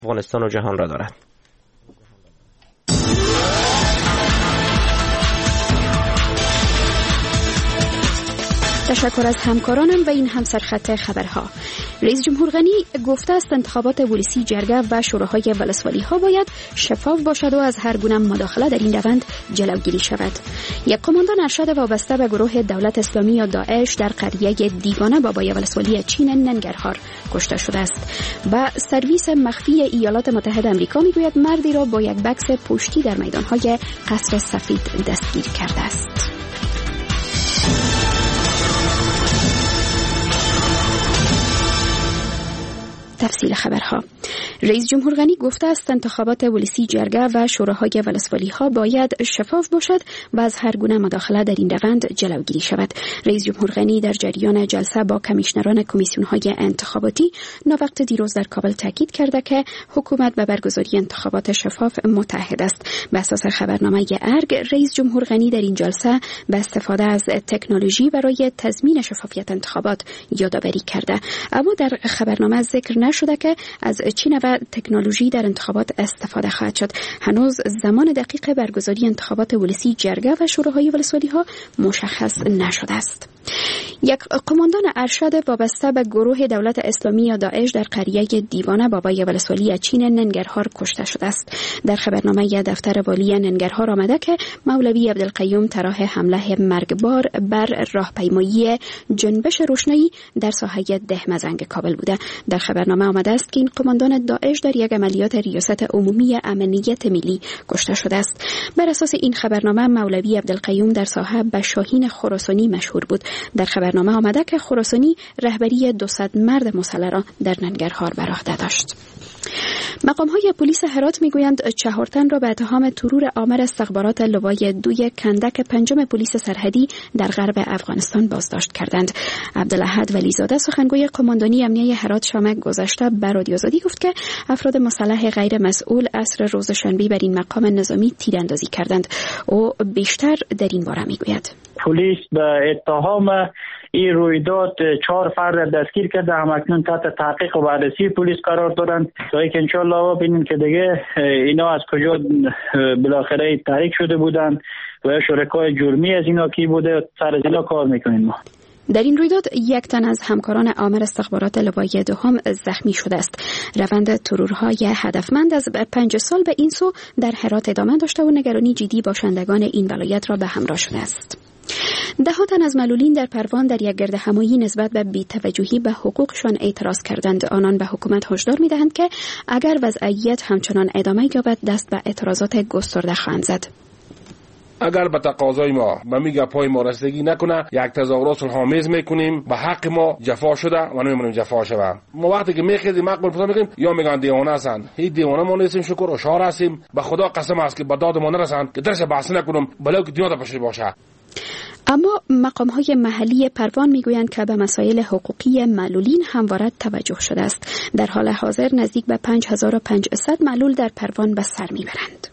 افغانستان و جهان را دارد. تشکر از همکارانم و این هم سرخط خبرها. رئیس جمهور غنی گفته است انتخابات ولسی جرگه و شوراهای ولسوالی ها باید شفاف باشد و از هر گونه مداخله در این روند جلوگیری شود. یک قماندان ارشد وابسته به گروه دولت اسلامی یا داعش در قریه دیوانه بابای ولسوالی چین ننگرهار کشته شده است. و سرویس مخفی ایالات متحده آمریکا میگوید مردی را با یک بکس پشتی در میدانهای قصر سفید دستگیر کرده است. تفصیل خبرها. رئیس جمهور غنی گفته است انتخابات ولسی جرگه و شوراهای ولسوالی ها باید شفاف باشد و از هر گونه مداخله در این روند جلوگیری شود. رئیس جمهور غنی در جریان جلسه با کمیشنران کمیسیون های انتخاباتی ناوقت دیروز در کابل تاکید کرده که حکومت به برگزاری انتخابات شفاف متحد است. به اساس خبرنامه ارگ، رئیس جمهور غنی در این جلسه به استفاده از تکنولوژی برای تضمین شفافیت انتخابات یادآوری کرده. اما در خبرنامه ذکر نشده که از چه نوع تکنولوژی در انتخابات استفاده خواهد شد. هنوز زمان دقیق برگزاری انتخابات ولسی جرگه و شوراهای ولسوالی ها مشخص نشده است. یک قماندان ارشد وابسته به گروه دولت اسلامی یا داعش در قریه دیوانه بابای ولسوالی چین ننگرهار کشته شده است. در خبرنامه دفتر والی ننگرهار آمده که مولوی عبدالقیوم طرح حمله مرگبار بر راهپیمایی جنبش روشنایی در ساحه دهمزنگ کابل بوده. در خبرنامه آمده است که این قماندان داعش در یک عملیات ریاست عمومی امنیت ملی کشته شده است. بر اساس این خبرنامه مولوی عبدالقیوم در ساحه به شاهین خراسانی مشهور بود. در خبرنامه آمده که خراسانی رهبری 200 مرد مسلح را در ننگرهار بر عهده داشت. مقام‌های پلیس هرات میگویند 4 تن را به اتهام ترور آمر استخبارات لوای 2 کندک 5 پلیس سرحدی در غرب افغانستان بازداشت کردند. عبدالاحد ولیزاده سخنگوی قماندانی امنیه هرات شام گذشته به رادیو آزادی گفت که افراد مسلح غیر مسئول عصر روز شنبه بر این مقام نظامی تیراندازی کردند. او بیشتر در این باره میگوید. پلیس به اتهام این رویداد 4 فرد دستگیر کرده، همکنون تحت تحقیق و بررسی پلیس قرار دارند تا اینکه انشالله ببینیم که دیگه اینا از کجا بالاخره تحریک شده بودند و شرکای جرمی از اینا کی بوده، سر از اینا کار میکنیم ما. در این رویداد 1 تن از همکاران آمر استخبارات لوای 2 زخمی شده است. روند ترورهای هدفمند از 5 سال به این سو در هرات ادامه داشته و نگرانی جدی باشندگان این ولایت را به همراه شده است. 10 تن از معلولین در پروان در یک گردهمایی نسبت به بی‌توجهی به حقوقشان اعتراض کردند. آنان به حکومت هشدار می‌دهند که اگر وضعیت همچنان ادامه یابد دست به اعتراضات گسترده خواهند زد. اگر به تقاضای ما به میگه پای ما رسیدگی نکنه، یک تظاهرات صلح‌آمیز میکنیم. به حق ما جفا شده و نمی‌مونیم جفا شوه. ما وقتی که میخیزیم مقبول پسا میکنیم یا میگن دیوانه هستند. هیچ دیوانه ما نیستیم، شکر و شکر هستیم. به خدا قسم است که به داد ما نرسند که درش بحث نکنم بلکه که دنیا پشت باشه. اما مقام‌های محلی پروان میگویند که به مسائل حقوقی معلولین همواره توجه شده است. در حال حاضر نزدیک به 5500 معلول در پروان به سر میبرند.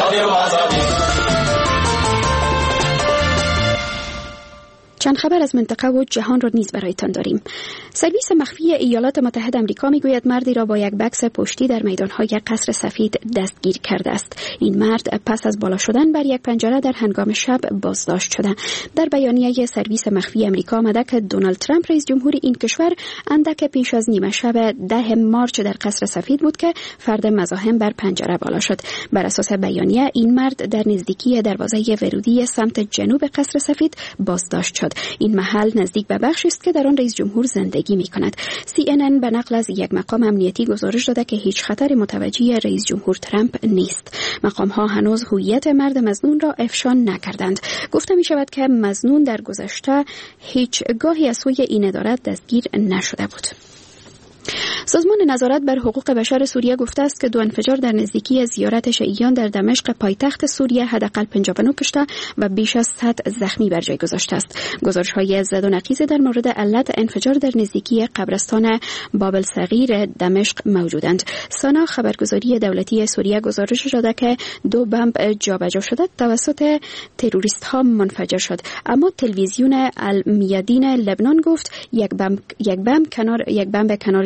چند خبر از منطقه و جهان را نیز برایتان داریم. سرویس مخفی ایالات متحده آمریکا میگوید مردی را با یک بکس پشتی در میدانهای قصر سفید دستگیر کرده است. این مرد پس از بالا شدن بر یک پنجره در هنگام شب بازداشت شده. در بیانیه سرویس مخفی آمریکا آمده که دونالد ترامپ رئیس جمهور این کشور اندک پیش از نیمه شب 10 مارچ در قصر سفید بود که فرد مزاحم بر پنجره بالا شد. بر اساس بیانیه این مرد در نزدیکی دروازه ورودی سمت جنوب قصر سفید بازداشت شد. این محل نزدیک به بخشی است که در آن رئیس جمهور زندگی می‌کند. CNN به نقل از یک مقام امنیتی گزارش داده که هیچ خطر متوجه رئیس جمهور ترامپ نیست. مقام‌ها هنوز هویت مرد مظنون را افشا نکردند. گفته می‌شود که مظنون در گذشته هیچ گاهی از سوی این اداره دستگیر نشده بود. سازمان نظارت بر حقوق بشر سوریه گفته است که 2 انفجار در نزدیکی زیارت شیعیان در دمشق پایتخت سوریه حداقل 59 کشته و بیش از 100 زخمی بر جای گذاشته است. گزارش‌های زد و نقیض در مورد علت انفجار در نزدیکی قبرستان باب الصغیر دمشق موجودند. سنا خبرگزاری دولتی سوریه گزارش داده که 2 بمب جابجا شده توسط تروریست‌ها منفجر شد، اما تلویزیون المیادین لبنان گفت یک بمب کنار جاده در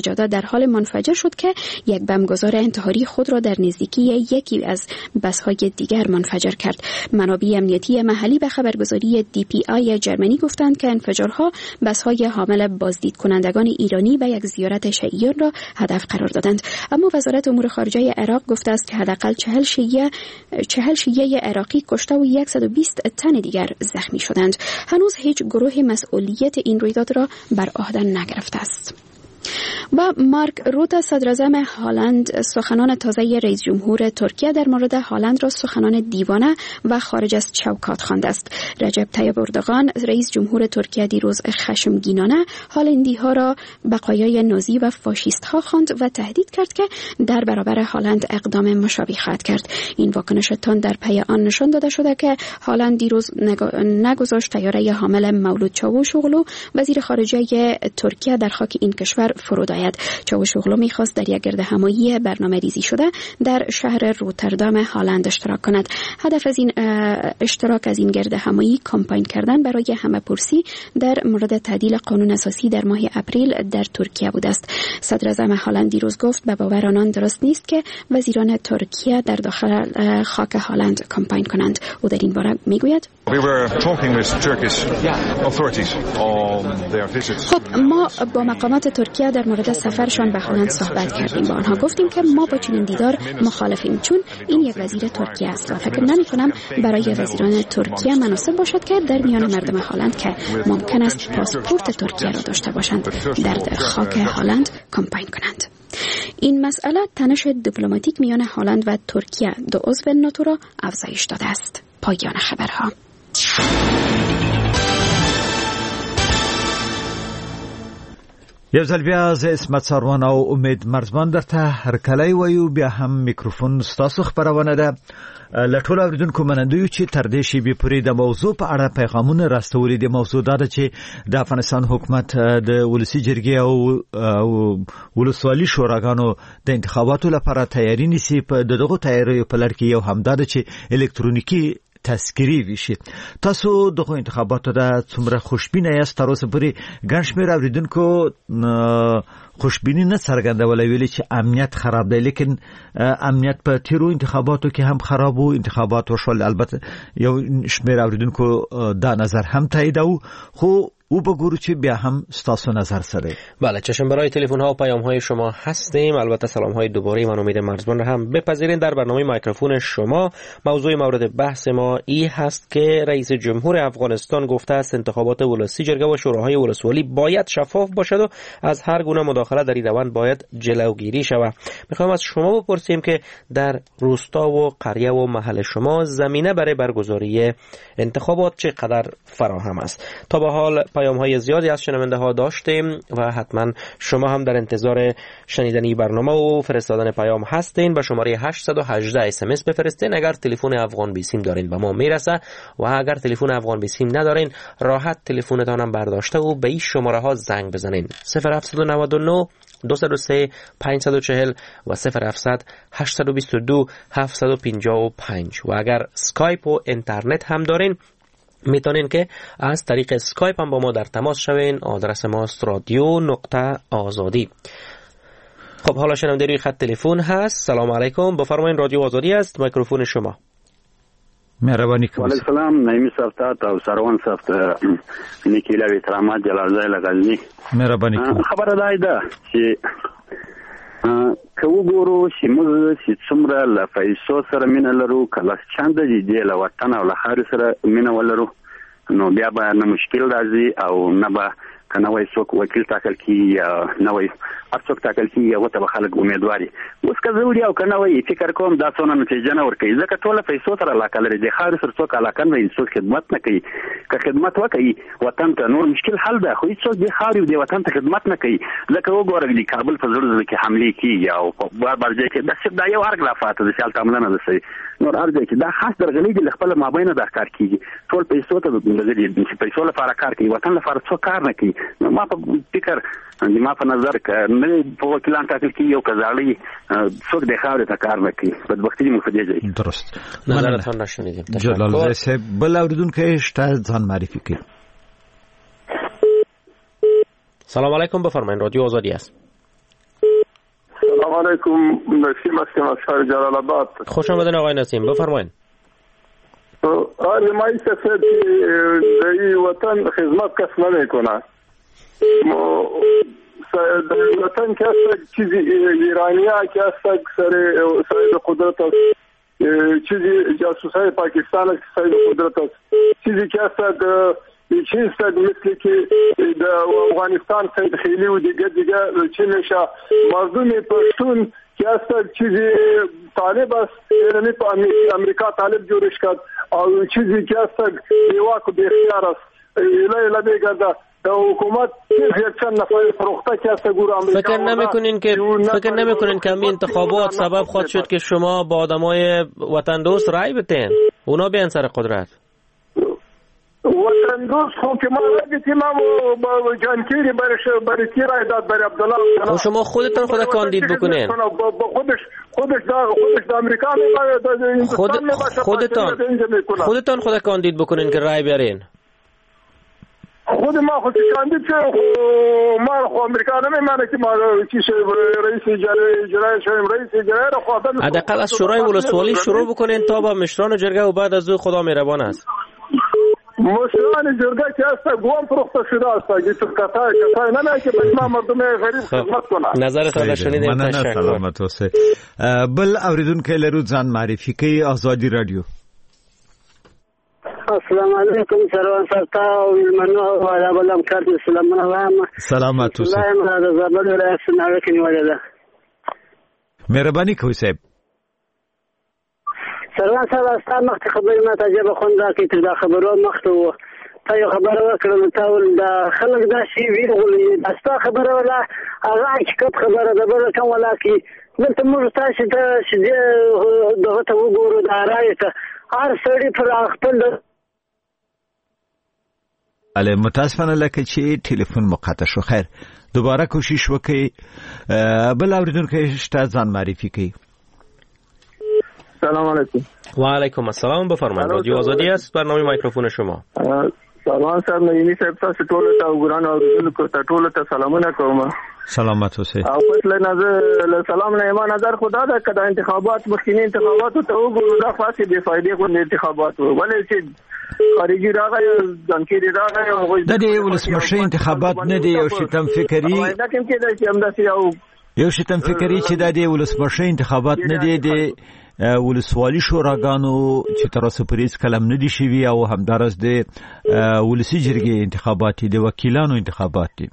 حال منفجر شد که یک بمبگذار انتحاری خود را در نزدیکی یکی از بس‌های دیگر منفجر کرد. منابع امنیتی محلی به خبرگزاری DPI جرمنی گفتند که انفجارها بس‌های حامل بازدید کنندگان ایرانی به یک زیارت شیعیان را هدف قرار دادند. اما وزارت امور خارجه عراق گفته است که حداقل 40 شیعه عراقی کشته و 120 تن دیگر زخمی شدند. هنوز هیچ گروه مسئولیت این رویداد را بر عهده نگرفته است. و مارک روته صدراعظم هلند سخنان تازه رئیس جمهور ترکیه در مورد هلند را سخنان دیوانه و خارج از چوکات خوانده است. رجب طیب اردوغان رئیس جمهور ترکیه دیروز خشمگینانه هلندی ها را بقایای نازی و فاشیست ها خواند و تهدید کرد که در برابر هلند اقدام مشابه خواهد کرد. این واکنش تند در پی آن نشان داده شده که هلند دیروز نگذاشت طیاره حامل مولود چاوشوغلو وزیر خارجه ترکیه در خاک این کشور فرود آید. چاوشوغلو می‌خواست در یک گردهمایی برنامه‌ریزی شده در شهر روتردام هلند اشتراک کند. هدف از این اشتراک از این گردهمایی کمپاین کردن برای همه‌پرسی در مورد تعدیل قانون اساسی در ماه اپریل در ترکیه بود است. صدراعظم هلند دیروز گفت به باور آنان درست نیست که وزیران ترکیه در داخل خاک هلند کمپاین کنند. او در این باره میگوید خب ما با مقامات ترکیه در مورد سفرشان به هلند صحبت کردیم. با آنها گفتیم که ما با چنین دیدار مخالفیم، چون این یک وزیر ترکیه است و فکر نمی‌کنم برای وزیران ترکیه مناسب باشد که در میان مردم هلند که ممکن است پاسپورت ترکیه را داشته باشند در خاک هلند کمپاین کنند. این مسئله تنش دیپلماتیک میان هلند و ترکیه دو عضو ناتو را افزایش داده است. پایان خبرها. یو ځل بیا زه اسمت ساروان او امید مرزبان درته هرکلی وایو. بیا هم میکروفون ستاسو خبرونه ده. له ټولو اوریدونکو منندویو چې تر دې شیبې پورې د موضوع په اړه پیغامونه راستولي دي. موضوع دا ده چې د افغانستان حکومت د ولسي جرګې او ولسوالي شوراګانو د انتخاباتو لپاره تیاری نیسي. په دغه تیاریو په لړ کې یو همدا ده چې الکترونیکي تذکری وشي. تاسو دغه انتخاباتو د څومره خوشبینه یاست؟ تر اوسه پورې ګڼ شمېر اوریدونکو خوشبینی نه څرګندولې، ویلي چې امنیت خراب دی، لیکن امنیت په تیرو انتخاباتو کې هم خراب وو. انتخابات وشول، البته یو شمېر اوریدونکو دا نظر هم تاییدو، خو او بگو چې بیا هم ستاسو نظر سره. بله، چشم برای تلفن ها و پیام های شما هستیم. البته سلام های دوباره من امید مرزبان را هم بپذیرین. در برنامه میکروفون شما موضوع مورد بحث ما این هست که رئیس جمهور افغانستان گفته است انتخابات ولسی جرگه و شوراهای ولسوالی باید شفاف باشد و از هر گونه مداخله در این روند باید جلوگیری شود. میخوایم از شما بپرسیم که در روستا و قریه و محل شما زمینه برای برگزاری انتخابات چقدر فراهم است؟ تا به حال پیام های زیادی از شنونده ها داشتیم و حتما شما هم در انتظار شنیدن این برنامه و فرستادن پیام هستین. به شماره 818 SMS بفرستین. اگر تلفن افغان بیسیم دارین به ما میرسه و اگر تلفن افغان بیسیم ندارین راحت تلفنتان هم برداشته و به این شماره ها زنگ بزنین. 0799 203 540 و 0700 822 755. و اگر اسکایپ و اینترنت هم دارین میتونین که از طریق اسکایپ هم با ما در تماس شوین. آدرس ماست radio.azadi. خب حالا شنونده روی خط تلفن هست. سلام علیکم، بفرمایین. رادیو آزادی است، میکروفون شما. مهربانی کنید. علیکم السلام. نعیم صاحب او سروان صاحب نیکیلا ویترامات جلالزای لغزنی. مهربانی کنید. خبر ده چې که وګورو چې موږ چې څومره له پیسو سره مینه لرو، کله چنده دي له وطن او له خاور سره مینه ولرو، نو بیا به نه مشکل راځي او نه به کنه وای څوک وکیل ټاکل کی یا نه وای څوک ټاکل کی یا وته خلک امیدواري. اوس که ضروري او کنه وای فکر کوم دا څونه نتیجه نه ورکوي، ځکه ټول پیسو سره علاقه لري. د خاور سره څوک علاقه نه وي، څوک خدمت نه کوي. که خدمت وکړي وطن ته نور مشکل حل ده، خو څوک د خاور دی وطن ته خدمت نه کوي. ځکه وګورئ د کابل په زړه کې حمله کیږي او بار بار ځای کې دا یو ارګ لافات د شال تعامل نه ده. نور ارګ کې دا خاص درغلي د خپل مابین د کار کیږي. ټول پیسو ته د پیسو لپاره کار کوي، وطن لپاره څوک کار نه کوي. ما په فکر ما په نظر کې نه په وکیلان ټاکل کیږي او کزاړي څوک د خاور ته کار نه کوي. بدبختی مو فدی ځای. درست. نظرتون نشنیدیم. جلال صاحب بل اوریدونکو شته ځان معرفي کړئ. سلام علیکم، بفرمایید. رادیو آزادی است. علیکم. نسیم هستم از شهر جلال آباد. خوش آمدین آقای نسیم، بفرمایید. ما ایسا در وطن خدمت کس نمیکنه. وطن که هست چیزی ایرانی ها که هست ساید قدرت است، چیزی جاسوس های پاکستان است ساید قدرت است، چیزی که هست چیز مثل که در افغانستان سید خیلی و دیگه چی میشه مردم پشتون که هست چیزی طالب است، یعنی امریکا طالب جورش کرد او چیزی که هست بیواک و بیختیار است ایلا بیگرده در حکومت یک چند نفر فروخته که هست گور امریکا. فکر نمیکنین که همین انتخابات سبب خواهد شد که شما با آدمای وطن دوست رای بدین، اونا بیان سر قدرت؟ وطن دوست خب که ما رایدیم با جانکیری برای کی رای داد؟ برای عبدالله. شما خودتان خود کاندید بکنین. خودش در امریکا خودتان خود کاندید بکنین که رای بیارین. خود ما خود کاندید که ما خو امریکا نمیمانه که ما چیش رئیس اجرایی شویم. رئیس اجرایی رو خواهدن حداقل از شورای ولسوالی شروع بکنین تا با مشران جرگه و بعد از او خدا مهربان است. مشران جرگه که هست گوام فروخته شده است که کسای نه که بسما مردم غریب خدمت کنه. نظرتان شنیدیم. مننه، سلامت اوسه. بل اوریدونکو لرو ځان معرفي کوي آزادی رادیو. السلام علیکم سروان سرتا او المنو او علام کارت سلام علیکم. سلامت اوسه. الله زبر ولایت سناوي کې نیولې. مهرباني کوئ صاحب. سروان صاحب استا مخت خبرې ما ته جبه خوند راکې تر دا خبرو مخته تا یو خبره وکړم تا ول دا خلک دا شی ویرغلې استا خبره ولا هغه حقیقت خبره ده بل کوم ولا کی دلته موږ تاسو ته چې دغه ته وګورو دا رايته هر سړی پر خپل اله متاسفانه لکه چې ټلیفون مقطع شو. خیر دوباره کوشش وکړئ. بل اوریدونکو شته ځان معرفي کوي. سلام علیکم. و علیکم السلام، بفرمایید. رادیو آزادی است، برنامه میکروفون شما. سلام صاحب، نینی صاحب تاسو ټول ته وګورئ او اوریدونکو ته ټول ته سلامونه کوم. سلامت اوسئ. او فصل نظر سلام نه ایمان نظر خدا دا کده انتخابات مخکینی انتخابات ته وګورو دا خاصه بے فائدې کو انتخابات ولې چې خارجي راغی ځانکيري راغی د دې ولسمشر انتخابات نه دی او شتم فکری دا کوم کې دا چې همداسي یو شتم فکری چې د دې ولسمشر انتخابات نه دی د ولسوالي شوراګانو چې تر اوسه پریز کلم نه دي شوی او همدارس د ولسی جرګې انتخابات دي، وکیلانو انتخابات دي.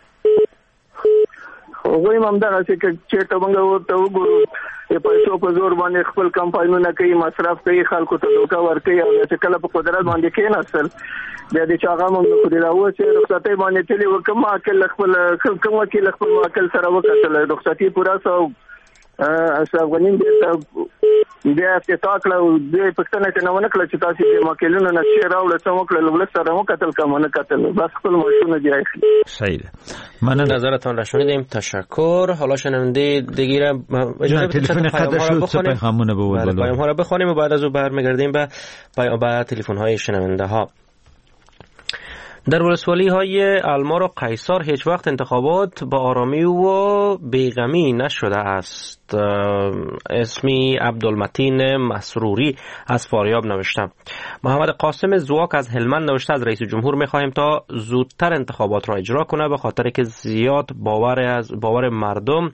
وګورم همدغه چې ته موږ ورته وګورو پیسو په زور باندې خپل کمپاینونه کوي، مصرف کوي، خلکو ته دوکا ورکوي او چې کله په قدرت باندې کېناستل بیا د چاغه موږ خو دې راوځي رخصتي باندې تللی وکم اکل خپل کوم وکیل خپل واکل سره وکړل رخصتي پورا سو افغانین بیا افتتاح کړو د پښتنه ته نو نه کړل چې تاسو د وکیلونو نشه راوړل څو وکړل ولې سره مو قتل کوم نه قتل بس خپل ماشونه دی. صحیح. من نظرتون را شنیدیم، تشکر. حالا شنونده دیگه اجازه بدید تلفن قطع شد چه پیغامونه بود بالا پیام ها را بخونیم و بعد از اون برمیگردیم به تلفن های شنونده ها. در ولسوالی های المار و قیصر هیچ وقت انتخابات با آرامی و بیغمی نشده است. اسمی عبدالمتین مسروری از فاریاب نوشته. محمد قاسم زواک از هلمند نوشته از رئیس جمهور میخواهیم تا زودتر انتخابات را اجرا کنه به خاطر که زیاد باور مردم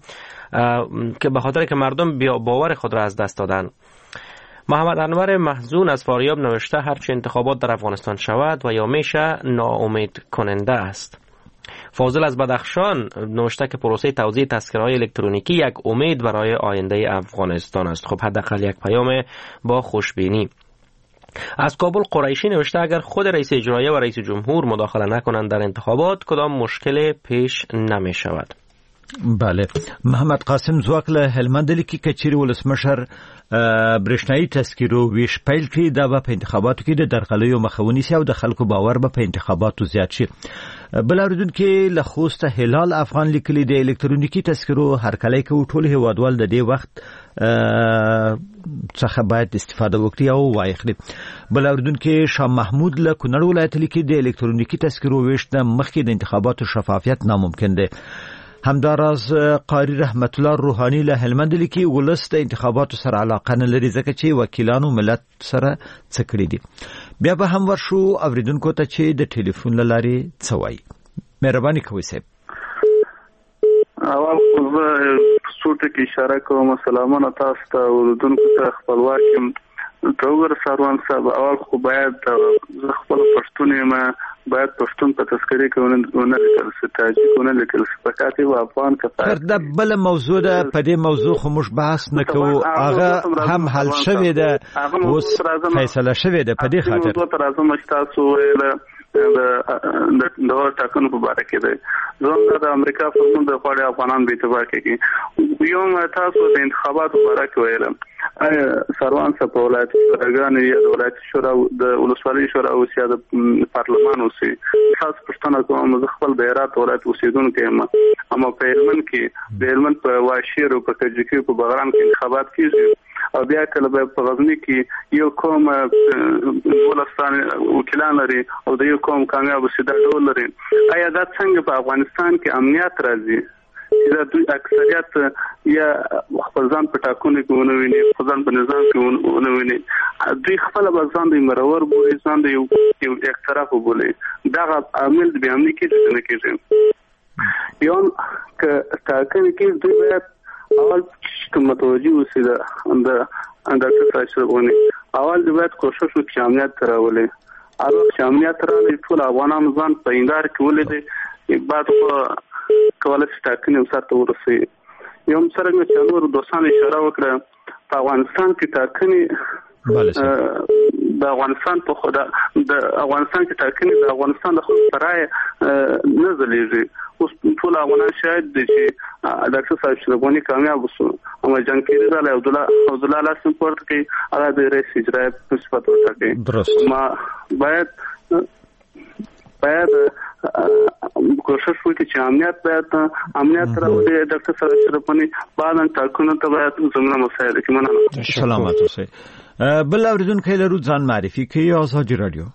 باور خود را از دست دادن. محمد انور محزون از فاریاب نوشته هرچی انتخابات در افغانستان شود و یا میشه ناامید کننده است. فاضل از بدخشان نوشته که پروسه توزیع تذکره‌های الکترونیکی یک امید برای آینده افغانستان است. خب حداقل یک پیام با خوشبینی. از کابل قریشی نوشته اگر خود رئیس اجرایی و رئیس جمهور مداخله نکنند در انتخابات کدام مشکل پیش نمی شود. بله. محمد قاسم زواک له هلمند لیکي کچيري ولسمشر برښنايي تذکیرو ویش پیل کړي دا په انتخاباتو کې د درغلیو مخاوني سي او د خلکو باور به په انتخاباتو زیات شي. بل اوریدونکو له خوسته هلال افغان لیکلي د الکترونیکی تذکیرو هرکلی کو ټول هیوادوال د دې وخت څخه باید استفاده وکړي او وایخلي. بل اوریدونکو شاه محمود له کونړ ولایت لیکي د الکترونیکی تذکیرو ویش د مخکې د انتخاباتو شفافیت ناممکن دی. همداراز قاری رحمت الله روحانی له هلمند لیکي ولس د انتخاباتو سره علاقه نه لري ځکه چې وکیلانو ملت سره څه کړی دي. بیا به هم ورشو اوریدونکو ته چې د ټلیفون لاري څه وایي. مهرباني کوئ صاحب. اول خو څوټه کې اشاره کوم. سلامونه تاسو ته اوریدونکو ته خپلواکم توګر سروان صاحب. اول خو باید خپل پښتون ما باید پښتون په تذکرې کې ونه لیکل شي، تاجیک ونه لیکل شي، فقط یو افغان کفار. دا بل موضوع ده. په دې موضوع خو موږ بحث نه کوو. هغه هم حل شوی ده، اوس فیصله شوی ده. په دې خاطر تر ازمه تاسو ویل د ټاکنو په اړه کې ده. زموږ د امریکا په نوم د خاړې افغانان به اتفاق کوي. یو تاسو د انتخاباتو په اړه کې ویل سروان صاحب ولایت شوراګان یا د ولایت شورا د ولسوالۍ شورا او سیاده پارلمان اوسي. خاص پښتنه کوم زه خپل د هرات ولایت اوسیدونکو یم. اما په هلمند کې د هلمند په واشیر او په کجکي په بغرام کې انتخابات کیږي او بیا کله په غزنی کې یو قوم ولستان وکیلان لري او د یو قوم کامیاب سیده ډول لري. آیا دا څنګه په افغانستان کې امنیت راځي چې دوی اکثریت یا خپل ځان په ټاکنو کې ونویني، خپل ځان په نظام کې ونویني، دوی خپل ځان د مرور بولي، ځان د یو اقتراف بولي. دا عامل د بیا امنیت کې څه کېږي. یو ک ټاکنې کې دوی باید اول کوم متوجي اوسي د ډاکټر اشرف غنی اول د باید کوشش وکړي امنیت راولي. اول چې امنیت راولي ټول افغانان ځان په اندار کې ولې بعد کولای شي ټاکنې وساتو ورسي. یو څرنګه چې نور دوستان اشاره وکړه په افغانستان کې ټاکنې د افغانستان په خدا د افغانستان کې ټاکنې د افغانستان د خپل سرای نه ځلېږي. اوس ټول افغانان شاید دي چې ډاکټر اشرف غنی کامیاب وسو. اما جنگیری زاله عبدالله لاسم پورت کې هغه د رئیس اجرایی په صفت ورته ما باید کوشش وکړي چې امنیت راوړي. ډاکټر اشرف غنی بعدن ټاکنو ته باید زموږ مسایل کې مننه. سلامات اوسئ. بل اوریدونکو لرو ځان معرفي کوي. آزادی رادیو.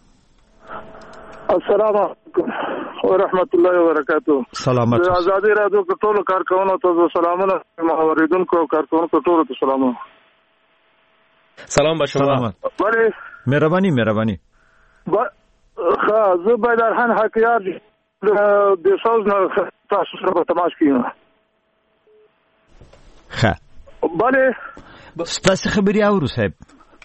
السلام علیکم ورحمت الله وبرکاتہ. سلامات. آزادی رادیو کې ټول کارکونکو ته سلامونه، اوریدونکو کارکونکو ټول ته سلامونه. سلام به شما. بله مهربانی. زه بیدرحن حقیار د سوز نه تاسو سره په تماس کې یم. بله ستاسو خبري اورو صاحب.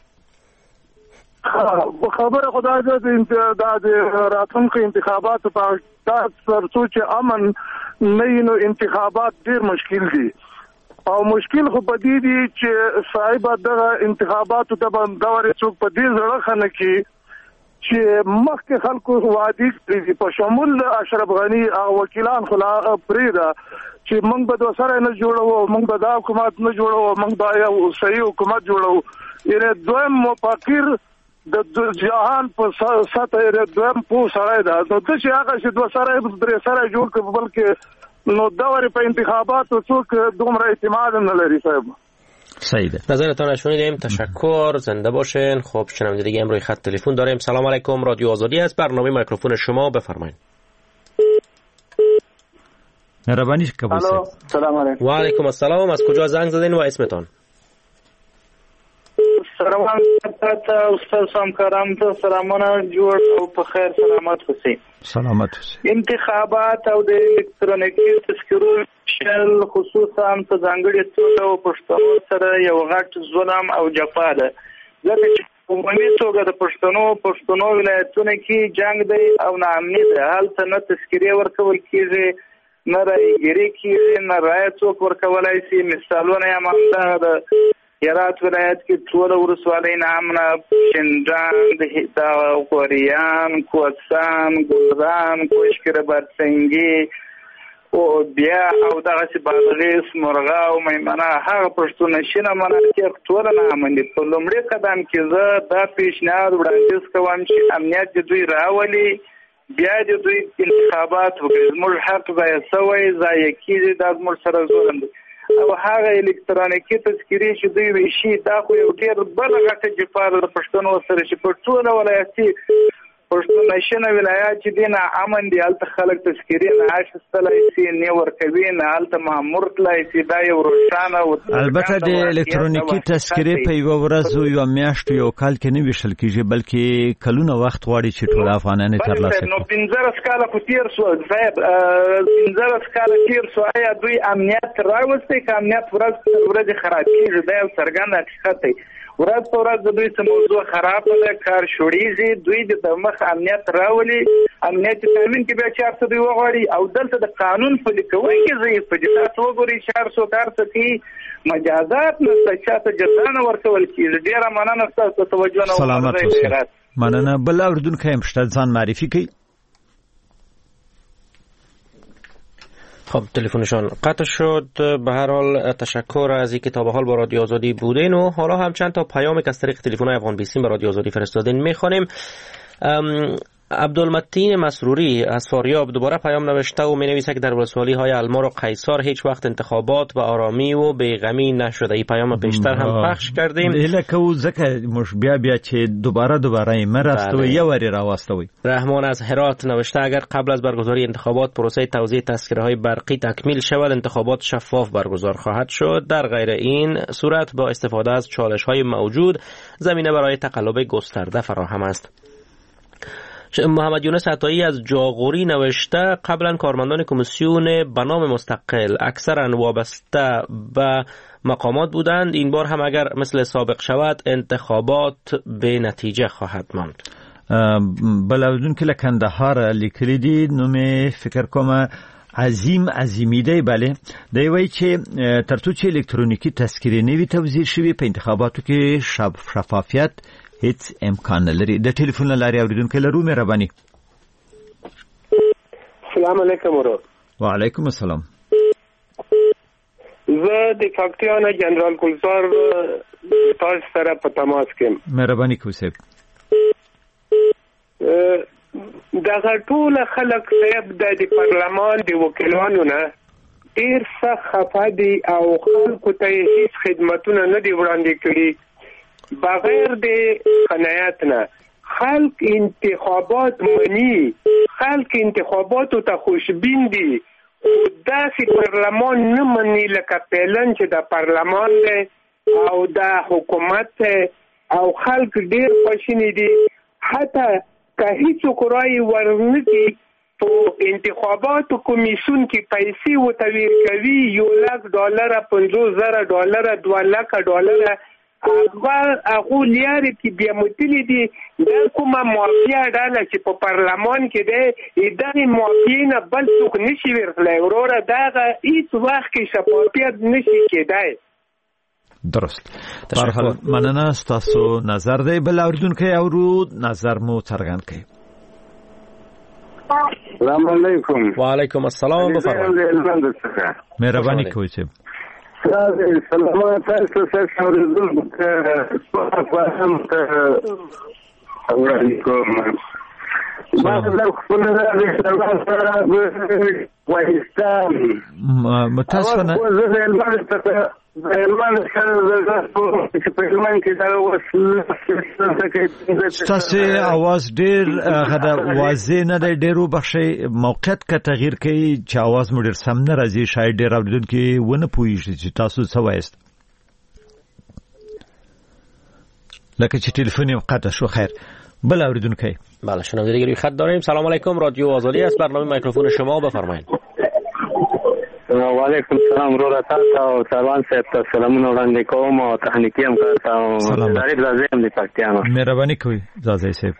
خبره خدای دې د راتلونکو انتخاباتو په ترڅو چې امن نه نو انتخابات ډیر مشکل دي او مشکل خو په دې دي چې صاحب د انتخاباتو ته باندې څوک په دې ځړه خنه کې چې مخکې خلکو وادي کړی په شمول اشرف غنی او وکیلان خلا پریدا چې موږ به دوسره نه جوړو، موږ به دا حکومت نه جوړو، موږ به یو صحیح حکومت جوړو. یعنی دویم مفکر د جهان په سطح دویم پوه سړی ده. نو د چې هغه چې دوسره درې سره جوړ کړ بلکې نو دا وری په انتخاباتو څوک دومره اعتماد نه لري صاحب. صحیح ده. نظرتان شنیدیم. تشکر. زنده باشین. خب شنونده دیگه هم روی خط تلفن داریم. سلام علیکم. رادیو آزادی است. برنامه میکروفون شما بفرمایید. مهربانی قبول الو سلام علیکم. و علیکم السلام. از کجا زنگ زدین و اسمتان؟ سلام ته استاد همکاران ته سلامونه جوړ او په خیر سلامت اوسئ. سلامت اوسئ. انتخابات او د الکترونیکي تذکرو شل خصوصا په ځانګړي توګه او پښتنو سره یو غټ ظلم او جفا ده. ځکه چې په عمومي توګه د پښتنو ولایتونو کې جنگ دی او ناامني ده. هلته نه تذکرې ورکول کېږي، نه رایګیري کېږي، نه رایه څوک ورکولی شي. مثالونه یې همدغه د هرات ولایت کې ټول ولسوالۍ نامونه شینډان د غوریان، کوهستان، ګلران، کوشکره، بادسنګي او بیا او دغسې بادغیس، مرغاو، میمنه هغه پښتون شینه مناطق ټول نامن دي. په لومړي قدم کې زه دا پیشنهاد وړاندیز کوم چې امنیت د دوی راولي، بیا د دوی انتخابات وکړي. زموږ حق ضایع شوی، ضایع کېږي، دا زموږ سره ظلم دی. او هغه الکترونیکي تذکرې چې دوی ویشي دا خو یو ډېر بله غټه جفا ده د پښتنو سره چې په ټوله ولایتي پښتون نشنه ولایت چې دینه امن دی الته خلک تذکری نه اخیستلای شي نه ورکوي نه الته مامور تلای شي دا یو روښانه او البته د الکترونیکی تذکری په یو ورځ او یو میاشت یو کال کې نه ویشل کیږي بلکې کلونه وخت غواړي چې ټول افغانان ترلاسه کړي. نو 15 کاله په تیر شو صاحب 15 کاله تیر شو آیا دوی امنیت راوستي که امنیت ورځ خرابېږي دا یو څرګند حقیقت دی. ورځ په ورځ د دوی څه موضوع خراب ده کار شوړیږي دوی د مخ امنیت راولي امنیت تامین کې بیا چارڅه دوی وغواړي او دلته د قانون پلي کوونکي ضعیف دي. تاسو وګورئ 400 کار څخه مجازات نشته چاته جزا نه ورکول کیږي. ډیره مننه ستاسو توجه نه سلامت اوسئ. مننه. بل اوردونکو هم شته ځان معرفي کړئ. خب تلفنشان قطع شد. به هر حال تشکر از اینکه تا به حال با رادیو آزادی بودین و حالا هم چند تا پیامی که از طریق تلفن افغان 20 به رادیو آزادی فرستادین میخوانیم. عبدالمتین مسروری از فاریاب دوباره پیام نوشته و مینویسه که در ولسوالی های المار و قیصر هیچ وقت انتخابات به آرامی و بیغمی نشده. این پیام پیشتر هم پخش کردیم. لکه او زکه مش بیا چې دوباره مرسته و یو وری راوستوي. رحمان از هرات نوشته اگر قبل از برگزاری انتخابات پروسه توزیع تذکره های برقی تکمیل شود انتخابات شفاف برگزار خواهد شد. در غیر این صورت با استفاده از چالش های موجود زمینه برای تقلب گسترده فراهم است. محمد یونس عطایی از جاغوری نوشته قبلا کارمندان کمیسیون به نام مستقل اکثرا وابسته به مقامات بودند. این بار هم اگر مثل سابق شود انتخابات به نتیجه خواهد ماند. بلودون که لکندهار لیکلی دی نوم فکر کوم عظیمی دی بله دی وای چې ترڅو چې الکترونیکی تذکره نوی توزیع شوی په انتخاباتو کې شفافیت هیڅ امکان نه لري. د ټلیفون لارې اوریدونکو لرو مهرباني. السلام علیکم ورو. وعلیکم السلام. زه د فاکتیانا جنرال ګلزار تاسو سره په تماس کې. مهرباني کوئ. دا ټول خلک صاحب د پارلمان د وکیلانو نه ډیر څه خفه دي او خلکو ته هیڅ خدمتونه نه دي وړاندې کړي بغیر د قناعت نه. خلک انتخابات منی خلک انتخاباتو ته خوشبین دي او داسې پارلمان نه مني لکه پیلن چې د پارلمان دی او د حکومت او خلک ډیر خوشینی دي. حتی که هیڅوک رای ورنکړي په انتخاباتو کمیسیون کې پیسې وتویر کوي $1,00,000 $50,000 $2,00,000 هغه لیارې کې بیا متلی دي. دا کومه موافیه ډاله چې په پارلمان کې دی ادارې موافیه نه بل څوک نشي ورغلی وروره دغه هیڅ وخت کې شفافیت نشي کېدای. درست. برحال مننه ستاسو نظر دی. بل اوریدونکی اورو نظر مو څرګند کړئ. السلام علیکم. وعلیکم السلام. بفرمایئ. مهرباني کوئ. سلامات تاسو سره ورزول فهم علیکم. ما زه خپل راځم وایستان متاسفانه ستاسو आवाज ډیر غدا واضح نه دی. ډیرو بخشي موقعیت کا تغییر کوي چې आवाज مو ډیر سم نه راځي. شاید ډیر اوریدونکو ونه پوهیږي چې تاسو څه وایست. لکه چې ټلیفون یې قطع شو. خیر بل اوریدونکو. بله شنونده دیگه روی خط داریم. سلام علیکم. رادیو آزادی است. برنامه میکروفون شما بفرمایید. و علیکم السلام. رو تاسو سروان صاحب ته سلامونه وړاندې کوم او تخنیکی هم کارته ظریف زازم د پکتیانو. مهرباني کوئ زازی صاحب.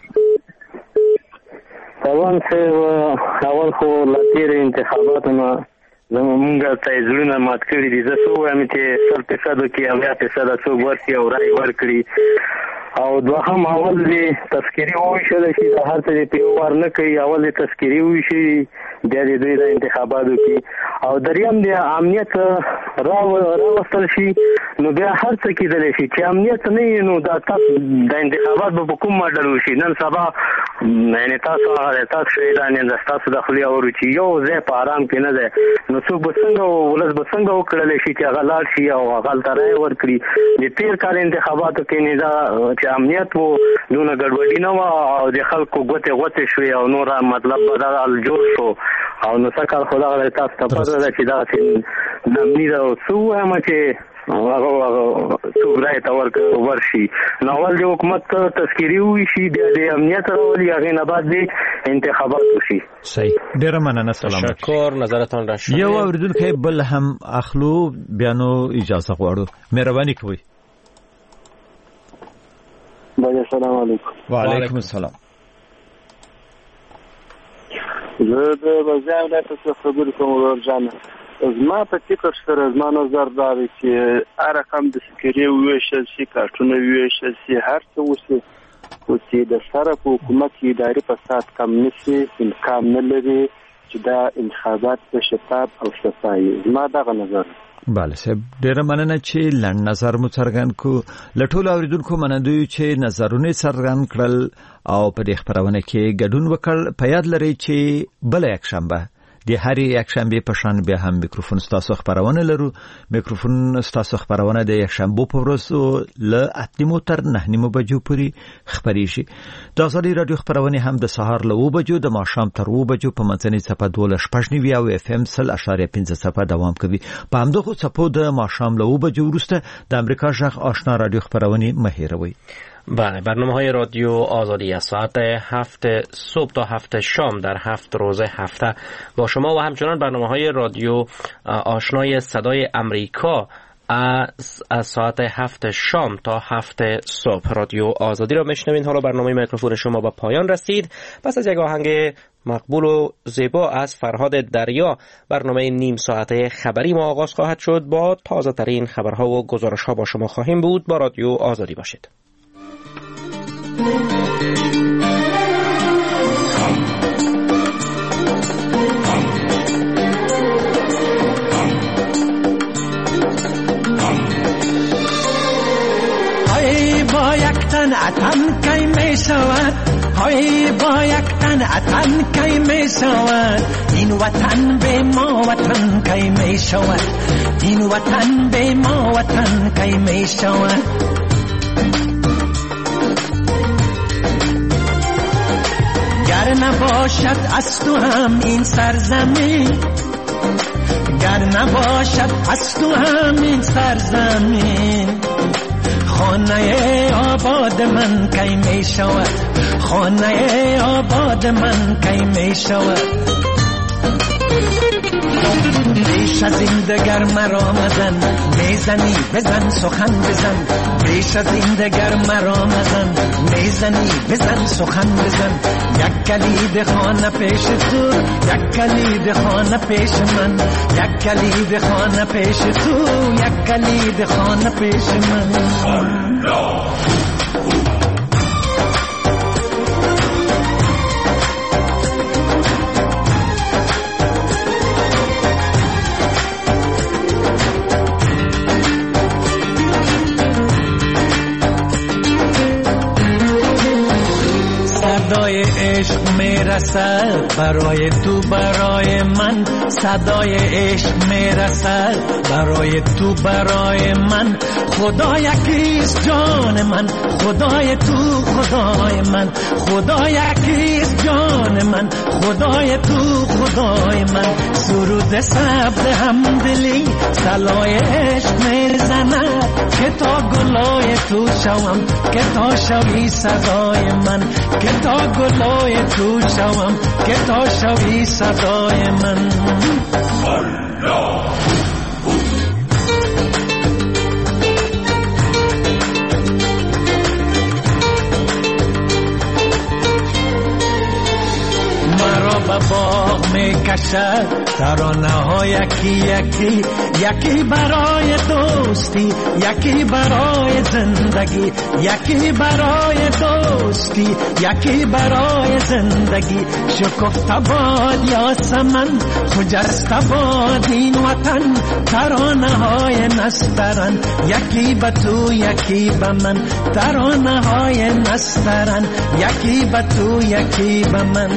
سروان صاحب اول خو لتیر انتخاباتونه زمونږ ته ځلونه مات کړي دي. زه څو وایم چې 100% کې 80% څوک ورسي او رای ورکړي او دوهم اول دی تذکری وشول شي د هر څه په ور نه کوي. اول دی تذکری وشي بیا د دوی د انتخاباتو کې او دریم دی امنیت راوستل شي نو بیا هر څه کېدلی شي. چې امنیت نه نو د انتخابات په کوم ماډل وشي. نن سبا نه تاسو شهیدان د تاسو د خلی او چې یو ځای په آرام کې نه ده نو څوک بسنګ او ولس بسنګ وکړل شي چې غلال شي او غلطرای ورکړي د تیر کال انتخاباتو کې نه دا چې امنیت وو دونه ګډوډي نه و او د خلکو غوته شوی او نور مطلب بدل جوړ شو او نو څنګه خدای تاسو ته پته ده چې دا چې د امنیت او سو هم چې هغه څوګرای تا ورشي نو ول د حکومت تذکری وي شي د امنیت راولي هغه نه بعد دي انتخابات وشي صحیح ډیر مننه سلام تشکر نظرتان را شامل یو اوریدونکو بل هم اخلو بیانو اجازه غواړو مهرباني کوئ السلام علیکم وعلیکم السلام زه د وزیر د تاسو خبرې کوم ورجانه زما په فکر سره زما نظر دا دی چې هر رقم د سکري ویشل شي کارتونه ویشل شي هر څه وشي او چې د سره په حکومت کې اداري فساد کم نشي امکان نه لري چې دا انتخابات په شفاف او شفافي زما دغه نظر بله صاحب ډیره مننه چې لنډ نظر مو څرګند کو لټول اوریدونکو منندوی چې نظرونه څرګند کړل او په دې خبرونه کې ګډون وکړ په یاد لري چې بل یک شنبه د هر یک شنبه په شان به هم میکروفون ستاسو خبرونه لرو میکروفون ستاسو خبرونه د یک شنبه په ورځ له 8:30 تر 9:30 بجو پورې خبري شي د ازادي رادیو خبرونه هم د سهار له 2 بجو د ماښام تر 2 بجو په منځنۍ صفه 12.9 او اف ام 0.5 صفه دوام کوي په همدغه صفو د ماښام له 2 بجو وروسته د امریکا ژغ آشنا رادیو خبرونه مهیروي بله برنامه‌های رادیو آزادی از ساعت 7 صبح تا 7 شام در 7 روز هفته با شما و همچنان برنامه‌های رادیو آشنای صدای امریکا از ساعت 7 شام تا 7 صبح رادیو آزادی را میشنوید. حالا برنامه میکروفون شما به پایان رسید. پس از یک آهنگ مقبول و زیبا از فرهاد دریا برنامه نیم ساعته خبری ما آغاز خواهد شد. با تازه ترین خبرها و گزارش‌ها با شما خواهیم بود. با رادیو آزادی باشید. های با یک تن اتن کی می شود های با یک تن اتن کی می شود این وطن به ما وطن کی می شود این وطن به ما وطن کی می شود گر نباشد از تو هم این سرزمین گر نباشد از تو هم این سرزمین خانه آباد من کی می شود خانه آباد من کی می شود بیش از این دگر مرا مزن میزنی بزن سخن بزن بیش از این دگر مرا مزن میزنی بزن سخن بزن یک کلید خانه پیش تو یک کلید خانه پیش من یک کلید خانه پیش تو یک کلید خانه پیش من صدای عشق میرسد برای تو برای من صدای عشق میرسد برای تو برای من خدا یکیست جان من خدای تو خدای من خدا یکیست جان من خدای تو خدای من سرود سبز همدلی سلای عشق میرزند که تا گلای تو شوم که تا شوی صدای من که تا گلای تو شوم که تا شوی صدای من مرا به باغ می میکشد ترانه ها یکی یکی، یکی برای دوستی، یکی برای زندگی، یکی برای دوستی، یکی برای زندگی. شکفته باد یاسمن، خجسته باد این وطن، ترانه های نسترن، یکی به تو یکی به من، ترانه های نسترن، یکی به تو یکی به من.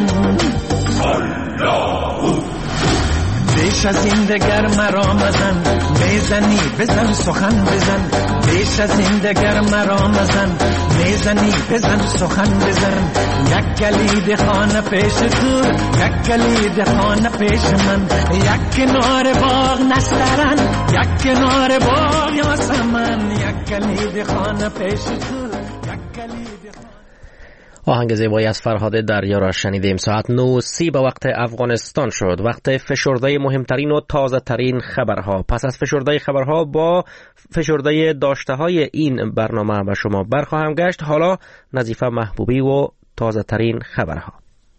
بیش از این دگر مرا مزن، میزنی بزن سخن بزن، بیش از این دگر مرا مزن، میزنی بزن سخن بزن. یک کلید خانه پیش تو، یک کلید خانه پیش من، یک کنار باغ نسترن، یک کنار باغ یاسمن، یک کلید خانه پیش تو، یک کلید. آهنگ زیبایی از فرهاد دریا را شنیدیم. ساعت 9:30 به وقت افغانستان شد، وقت فشرده مهمترین و تازه ترین خبرها. پس از فشرده خبرها با فشرده داشته های این برنامه به شما برخواهم گشت. حالا نظیفه محبوبی و تازه ترین خبرها.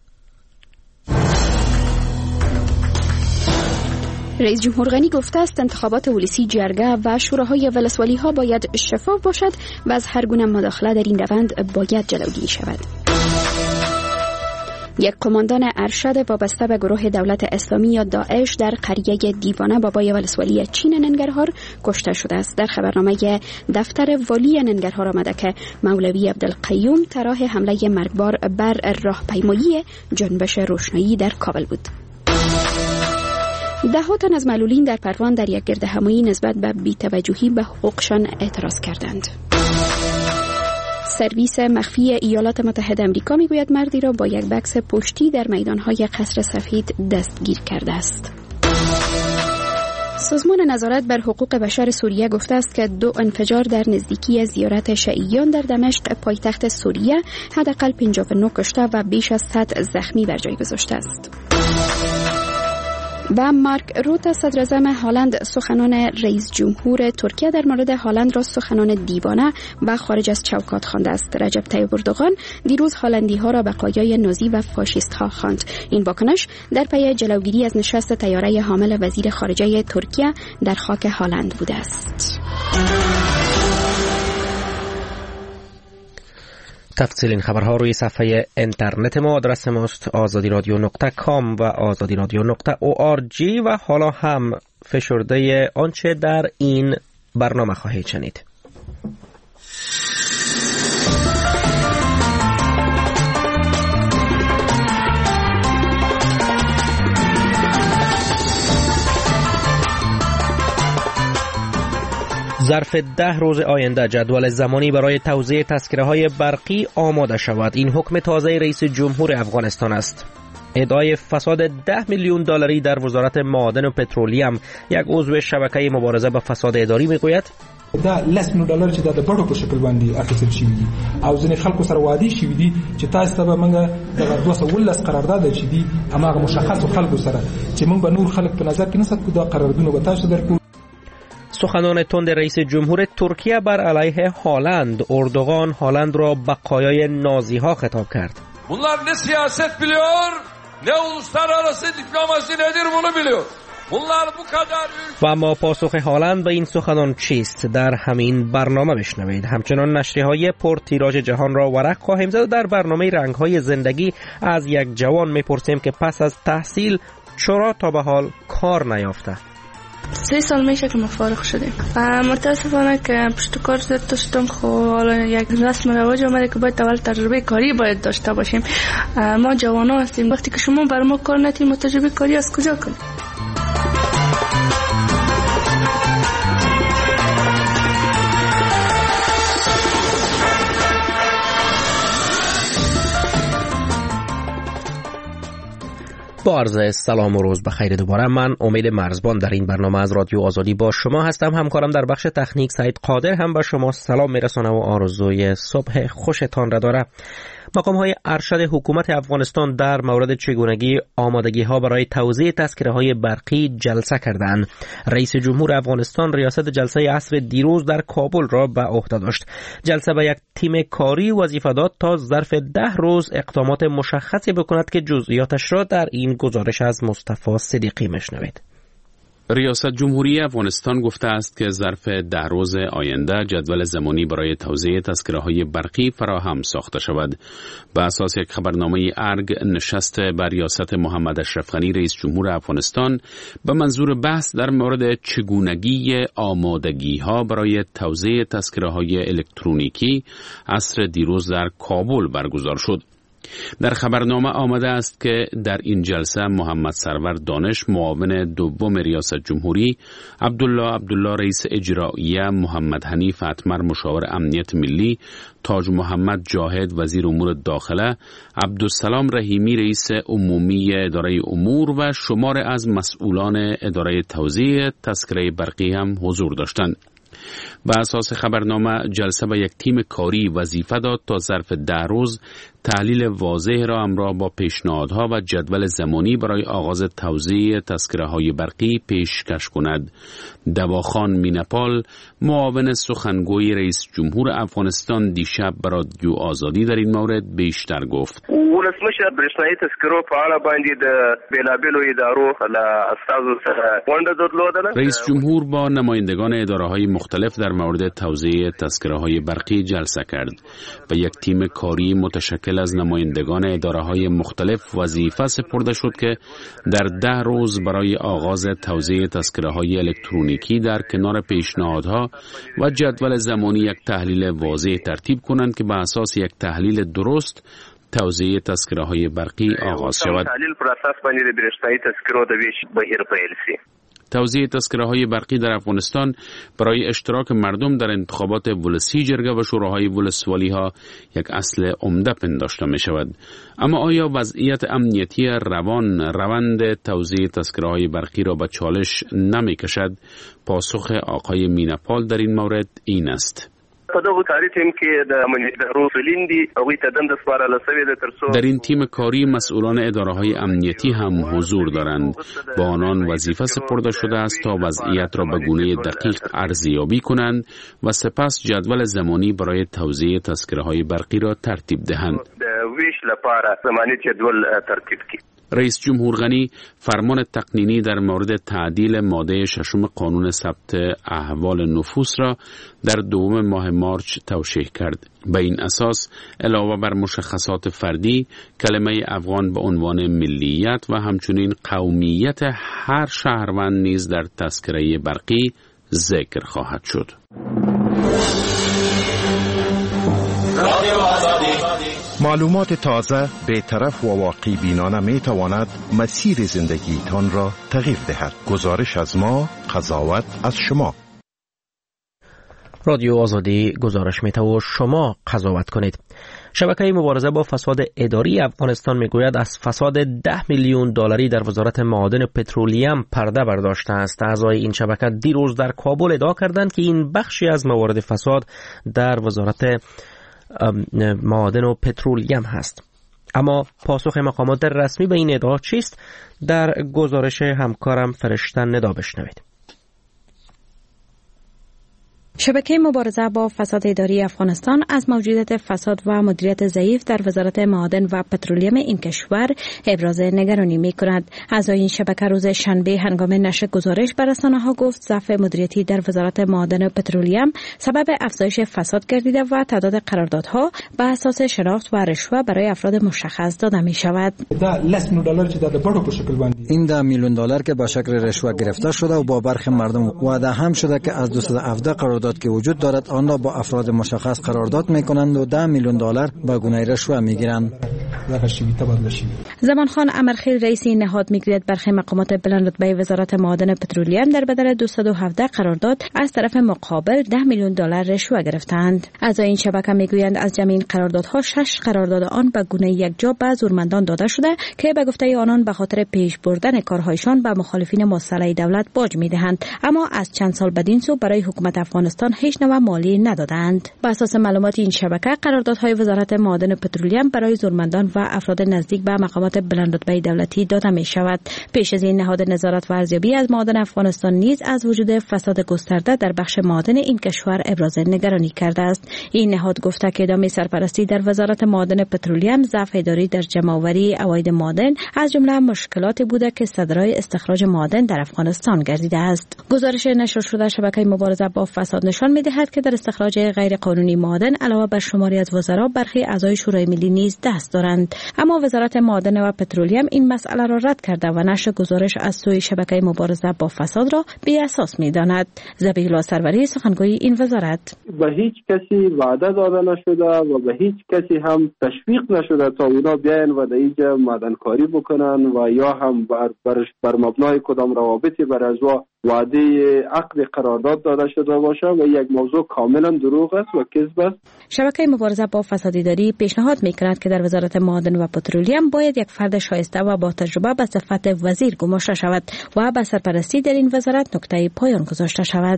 رئیس جمهور غنی گفته است انتخابات ولسی جرگه و شوراهای ولسوالی ها باید شفاف باشد و از هر گونه مداخله در این روند باید جلوگیری شود. یک قماندان ارشد وابسته به گروه دولت اسلامی یا داعش در قریه دیوانه بابای ولسوالی چین ننگرهار کشته شده است. در خبرنامه دفتر والی ننگرهار آمده که مولوی عبدالقیوم طراح حمله مرگبار بر راهپیمایی جنبش روشنایی در کابل بود. ده‌ها تن از معلولین در پروان در یک گردهمایی نسبت به بی‌توجهی به حقوقشان اعتراض کردند. سرویس مخفی ایالات متحده آمریکا میگوید مردی را با یک بکس پشتی در میدانهای قصر سفید دستگیر کرده است. سازمان نظارت بر حقوق بشر سوریه گفته است که 2 انفجار در نزدیکی زیارت شیعیان در دمشق پایتخت سوریه حداقل 59 کشته و بیش از 100 زخمی بر جای گذاشته است. و مارک روت صدراعظم هلند سخنان رئیس جمهور ترکیه در مورد هلند را سخنان دیوانه و خارج از چوکات خوانده است. رجب طیب اردوغان دیروز هلندی ها را بقایای نازی و فاشیست ها خواند. این واکنش در پی جلوگیری از نشست طیاره حامل وزیر خارجه ترکیه در خاک هلند بوده است. تفصیل این خبرها روی صفحه اینترنت ما، آدرس ماست azadiradio.com و azadiradio.org. و حالا هم فشرده آنچه در این برنامه خواهید شنید. ظرف 10 روز آینده جدول زمانی برای توزیع تذکره‌های برقی آماده شود. این حکم تازه رئیس جمهور افغانستان است. ادعای فساد 10 میلیون دلاری در وزارت معادن و پترولیم. یک عضو شبکه مبارزه با فساد اداری میگوید دا $10 میلیون چې د بړو په شکل باندې اخیستل شوی دي او ځینې خلکو سره وعده شوی دي چې تاسو ته به موږ د 210 قرارداد چې دي هغه مشخص خلکو سره چې موږ به نور خلک په نظر کې نه ساتو دا قراردادونه به تاسو درکو. سخنان تند رئیس جمهور ترکیه بر علیه هالند. اردوغان هالند را بقایای نازی ها خطاب کرد. Bunlar ne siyaset biliyor, ne uluslararası diplomasi nedir bunu biliyor. Bunlar bu kadar. و اما پاسخ هالند به این سخنان چیست؟ در همین برنامه بشنوید. همچنان نشریه‌های پرتیراژ جهان را ورق خواهیم زد. در برنامه رنگ‌های زندگی از یک جوان میپرسیم که پس از تحصیل چرا تا به حال کار نیافته. 3 سال میشه که ما فارغ شدیم. متاسفانه که پشت کار داشتم. خب حالا یک رسم رواج اومده که باید اول تجربه کاری باید داشته باشیم. ما جوانا هستیم. وقتی که شما بر ما کار نتیم تجربه کاری از کجا کنیم؟ با عرض سلام و روز بخیر دوباره. من امید مرزبان در این برنامه از رادیو آزادی با شما هستم. همکارم در بخش تکنیک سعید قادر هم به شما سلام میرسونه و آرزوی صبح خوشتان را داره. مقام‌های ارشد حکومت افغانستان در مورد چگونگی آمادگی‌ها برای توزیع تذکره‌های برقی جلسه کردند. رئیس جمهور افغانستان ریاست جلسه عصر دیروز در کابل را به عهده داشت. جلسه به یک تیم کاری وظیفه داد تا ظرف 10 روز اقدامات مشخصی بکند که جزئیاتش را در این این گزارش از مصطفی صدیقی میشنوید. ریاست جمهوری افغانستان گفته است که ظرف 10 روز آینده جدول زمانی برای توزیع تذکره‌های برقی فراهم ساخته شود. به اساس یک خبرنامه ارگ، نشست بر ریاست محمد اشرف غنی رئیس جمهور افغانستان به منظور بحث در مورد چگونگی آمادگی‌ها برای توزیع تذکره‌های الکترونیکی عصر دیروز در کابل برگزار شد. در خبرنامه آمده است که در این جلسه محمد سرور دانش معاون دوم ریاست جمهوری، عبدالله رئیس اجراییه، محمد حنیف اتمر مشاور امنیت ملی، تاج محمد جاهد وزیر امور داخله، عبدالسلام رحیمی رئیس عمومی اداره امور و شمار از مسئولان اداره توزیع تذکره برقی هم حضور داشتند. به اساس خبرنامه جلسه به یک تیم کاری وظیفه داد تا ظرف 10 روز تحلیل واضح را همراه با پیشنهادها و جدول زمانی برای آغاز توزیع تذکره‌های برقی پیشکش کند. دواخان مینپال معاون سخنگوی رئیس جمهور افغانستان دیشب به رادیو آزادی در این مورد بیشتر گفت. ولسمشر برېښنايي تذکرو په اړه باندې د بیلابیلو ادارو له استازو سره غونډه درلودله. رئیس جمهور با نمایندگان اداره‌های مختلف در مورد توزیع تذکره‌های برقی جلسه کرد و یک تیم کاری متشکل از نمایندگان اداره‌های مختلف وظیفه سپرده شد که در 10 روز برای آغاز توزیع تذکره‌های الکترونیکی در کنار پیشنهادها و جدول زمانی یک تحلیل واضح ترتیب کنند که به اساس یک تحلیل درست توزیع تذکره‌های برقی آغاز شود. توزیع تذکره‌های برقی در افغانستان برای اشتراک مردم در انتخابات ولسی جرگه و شوراهای ولسوالی‌ها یک اصل عمده پنداشته می‌شود. اما آیا وضعیت امنیتی روند توزیع تذکره‌های برقی را به چالش نمی‌کشد؟ پاسخ آقای مینپال در این مورد این است. در این تیم کاری مسئولان اداره‌های امنیتی هم حضور دارند. با آنان وظیفه سپرده شده است تا وضعیت را به گونه دقیق ارزیابی کنند و سپس جدول زمانی برای توزیع تذکره‌های برقی را ترتیب دهند. رئیس جمهور غنی فرمان تقنینی در مورد تعدیل ماده 6 قانون ثبت احوال نفوس را در 2 ماه مارچ توشیح کرد. به این اساس علاوه بر مشخصات فردی، کلمه افغان به عنوان ملیت و همچنین قومیت هر شهروند نیز در تذکره برقی ذکر خواهد شد. معلومات تازه، بی‌طرف و واقعی بینانه می تواند مسیر زندگیتان را تغییر دهد. گزارش از ما، قضاوت از شما. رادیو آزادی گزارش می‌ده و شما قضاوت کنید. شبکه مبارزه با فساد اداری افغانستان میگوید از فساد 10 میلیون دلاری در وزارت معادن و پترولیم پرده برداشته است. اعضای این شبکه دیروز در کابل ادعا کردند که این بخشی از موارد فساد در وزارت معادن و پترولیم هست. اما پاسخ مقامات رسمی به این ادعا چیست؟ در گزارش همکارم فرشته ندا بشنوید. شبکه مبارزه با فساد اداری افغانستان از موجودیت فساد و مدیریت ضعیف در وزارت معادن و پترولیم این کشور ابراز نگرانی می‌کند. اعضای این شبکه روز شنبه هنگام نشر گزارش بر رسانه‌ها گفت ضعف مدیریتی در وزارت معادن و پترولیم سبب افزایش فساد گردیده و تعداد قراردادها بر اساس شناخت و رشوه برای افراد مشخص داده می‌شود. این 10 میلیون دلار که با شکل رشوه گرفته شده و با برخی مردم وعده هم شده که از 217 قرارداد که وجود دارد آن را با افراد مشخص قرارداد میکنند و 10 میلیون دلار به گونه رشوه میگیرند. زمان خان امرخیل رئیس این نهاد میگوید برخی مقامات بلند رتبه وزارت معادن و پترولیم در بدل 217 قرارداد از طرف مقابل 10 میلیون دلار رشوه گرفتند. اعضای این شبکه میگویند از جمعی این قراردادها 6 قرارداد آن به گونه یک جا به زورمندان داده شده که به گفته آنان به خاطر پیش بردن کارهایشان به مخالفین مسلح دولت باج میدهند، اما از چند سال بدین سو برای حکومت افغانستان هیچ نوع مالی ندادند. بر اساس معلومات این شبکه قراردادهای وزارت معادن و پترولیم برای زورمندان و و افراد نزدیک به مقامات بلندرتبه دولتی داده می شود. پیش از این نهاد نظارت و ارزیابی از معادن افغانستان نیز از وجود فساد گسترده در بخش معادن این کشور ابراز نگرانی کرده است. این نهاد گفته که ادامه سرپرستی در وزارت معادن پترولیم، ضعف اداری در جمع‌آوری عواید معادن از جمله مشکلاتی بوده که صدرای استخراج معادن در افغانستان گردیده است. گزارش نشر شده شبکه مبارزه با فساد نشان می‌دهد که در استخراج غیر قانونی معادن علاوه بر شماری از وزرا برخی اعضای شورای ملی نیز دست دارند. اما وزارت معادن و پترولیم این مسئله را رد کرده و نشر گزارش از سوی شبکه مبارزه با فساد را بی اساس می‌داند. ذبیح الله سروری، سخنگوی این وزارت: به هیچ کسی وعده داده نشده و به هیچ کسی هم تشویق نشده تا اونا بیاین و در اینجا معدنکاری بکنن و یا هم بر مبنای کدام روابطی بر از وعده عقد قرارداد داده شده باشه و یک موضوع کاملا دروغ است و کذب است. شبکه مبارزه با فساد اداری پیشنهاد می‌کند که در وزارت معادن و پترولیم باید یک فرد شایسته و با تجربه به صفت وزیر گماشته شود و به سرپرستی در این وزارت نقطه پایان گذاشته شود.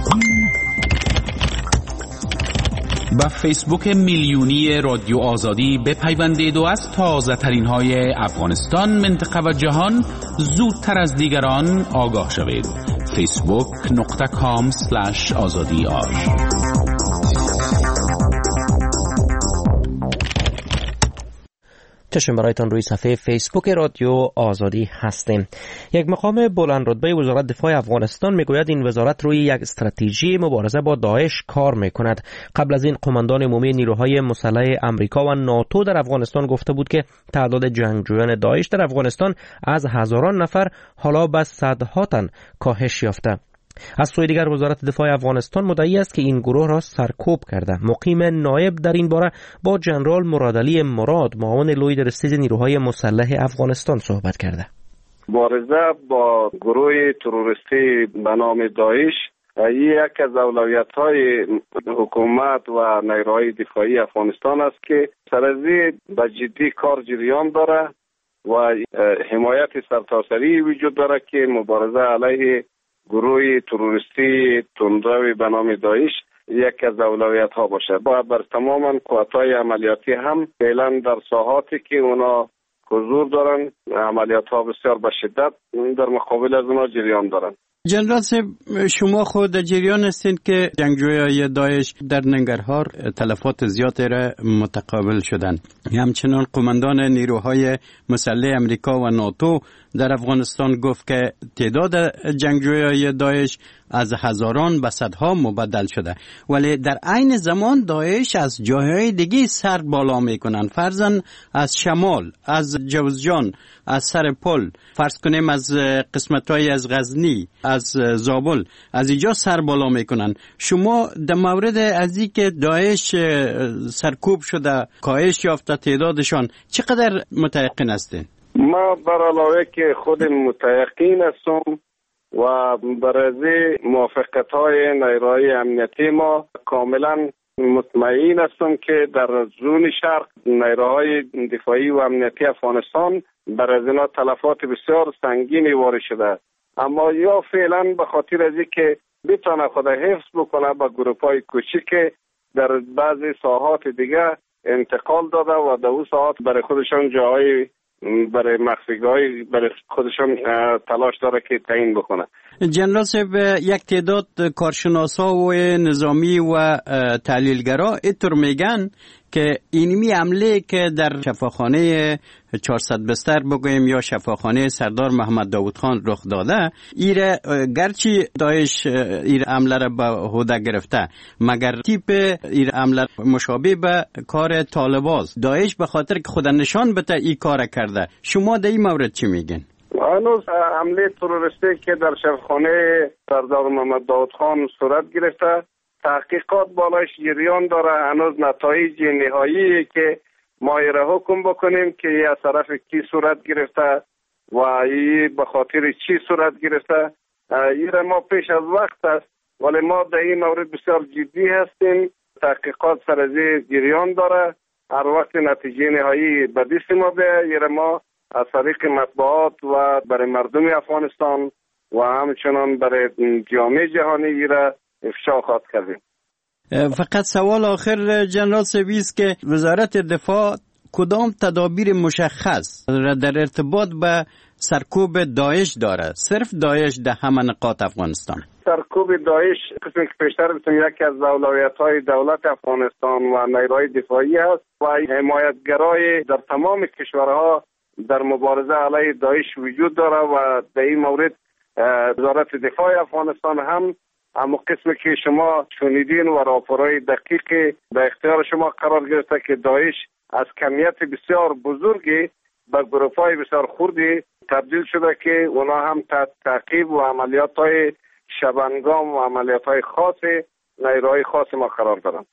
با فیسبوک میلیونی رادیو آزادی بپیوندید و از تازه ترین های افغانستان، منطقه و جهان زودتر از دیگران آگاه شوید. facebook.com/azadi.ir. چشم برایتان روی صفحه فیسبوک رادیو آزادی هستیم. یک مقام بلند رتبه وزارت دفاع افغانستان میگوید این وزارت روی یک استراتژی مبارزه با داعش کار میکند. قبل از این قماندان عمومی نیروهای مسلح آمریکا و ناتو در افغانستان گفته بود که تعداد جنگجویان داعش در افغانستان از هزاران نفر حالا به صدها تن کاهش یافته. از سوی دیگر وزارت دفاع افغانستان مدعی است که این گروه را سرکوب کرده. مقیم نایب در این باره با جنرال مرادعلی مراد، معاون لوی درستیز نیروهای مسلح افغانستان صحبت کرده. مبارزه با گروه تروریستی به نام داعش یک از اولویت‌های حکومت و نیروهای دفاعی افغانستان است که سرازی به جدی کار جریان داره و حمایت سرتاسری وجود داره که مبارزه علیه گروه تروریستی تندروی به نام داعش یک از اولویت‌ها باشه. باید بر تمام قوت‌های عملیاتی هم فعلا در ساحاتی که اونا حضور دارن عملیات‌ها بسیار به شدت در مقابل از اونا جریان دارن. جنرال صاحب، شما خود در جریان هستید که جنگجویان داعش در ننگرهار تلفات زیادی را متقابل شدند. همچنان قماندان نیروهای مسلح آمریکا و ناتو در افغانستان گفت که تعداد جنگجویان داعش از هزاران به صدها مبدل شده، ولی در عین زمان داعش از جاهای دیگه سر بالا میکنن. فرضاً از شمال، از جوزجان، از سر پل، فرض کنیم از قسمت‌های از غزنی، از زابل، از اینجا سر بالا میکنن. شما در مورد از این که داعش سرکوب شده، کاهش یافته تعدادشان، چقدر متیقن هستین؟ ما بر علاوه که خود متیقن هستم و برای موافقت‌های نیروهای امنیتی ما کاملا مطمئن هستم که در زون شرق نیروهای دفاعی و امنیتی افغانستان برای اینا تلفات بسیار سنگینی وارد شده، اما یا فعلا به خاطر از اینکه بتونه خود حفظ بکنه به گروپ‌های کوچیک در بعضی ساحات دیگه انتقال داده و در اون ساحات برای خودشان جاهای برای مخفیگاهی برای خودشان تلاش داره که تعیین بکنه. جنرال صاحب، یک تعداد کارشناسا و نظامی و تحلیلگرا اینطور میگن که اینمی عمله که در شفاخانه 400 بستر بگویم یا شفاخانه سردار محمد داود خان رخ داده، ایره گرچه داعش این عمله را به عهده گرفته، مگر تیپ این عمله مشابه به کار طالباز. داعش به خاطر که خود نشان بده این کار کرده. شما در این مورد چی میگین؟ هنوز حمله تروریستی که در شفاخانه سردار محمد داود خان صورت گرفته، تحقیقات بالایش جریان داره. هنوز نتایج نهایی که ما را حکم بکنیم که از طرف کی صورت گرفته و این به خاطر چی صورت گرفته، این ما پیش از وقت است، ولی ما در این مورد بسیار جدی هستیم. تحقیقات سرازی جریان داره. هر وقت نتیجه نهایی به دست ما بیاید، ما از طریق مطبوعات و برای مردم افغانستان و همچنان برای جامعه جهانی را افشا خواهد کردیم. فقط سوال آخر جنرال سویس که وزارت دفاع کدام تدابیر مشخص در ارتباط به سرکوب داعش داره؟ صرف داعش در همه نقاط افغانستان. سرکوب داعش قسمی که پیشتر گفتم یکی از اولویت‌های دولت افغانستان و نیروهای دفاعی است و حمایتگرای در تمام کشورها در مبارزه علیه داعش وجود داره و در این مورد وزارت دفاع افغانستان هم اما قسمی که شما شنیدین و راپورهای دقیق در اختیار شما قرار گرفته که داعش از کمیت بسیار بزرگی به گروه‌های بسیار خردی تبدیل شده که اونا هم تحت تعقیب و عملیات‌های شبانگام و عملیات‌های خاص نیروهای خاص ما قرار دارند.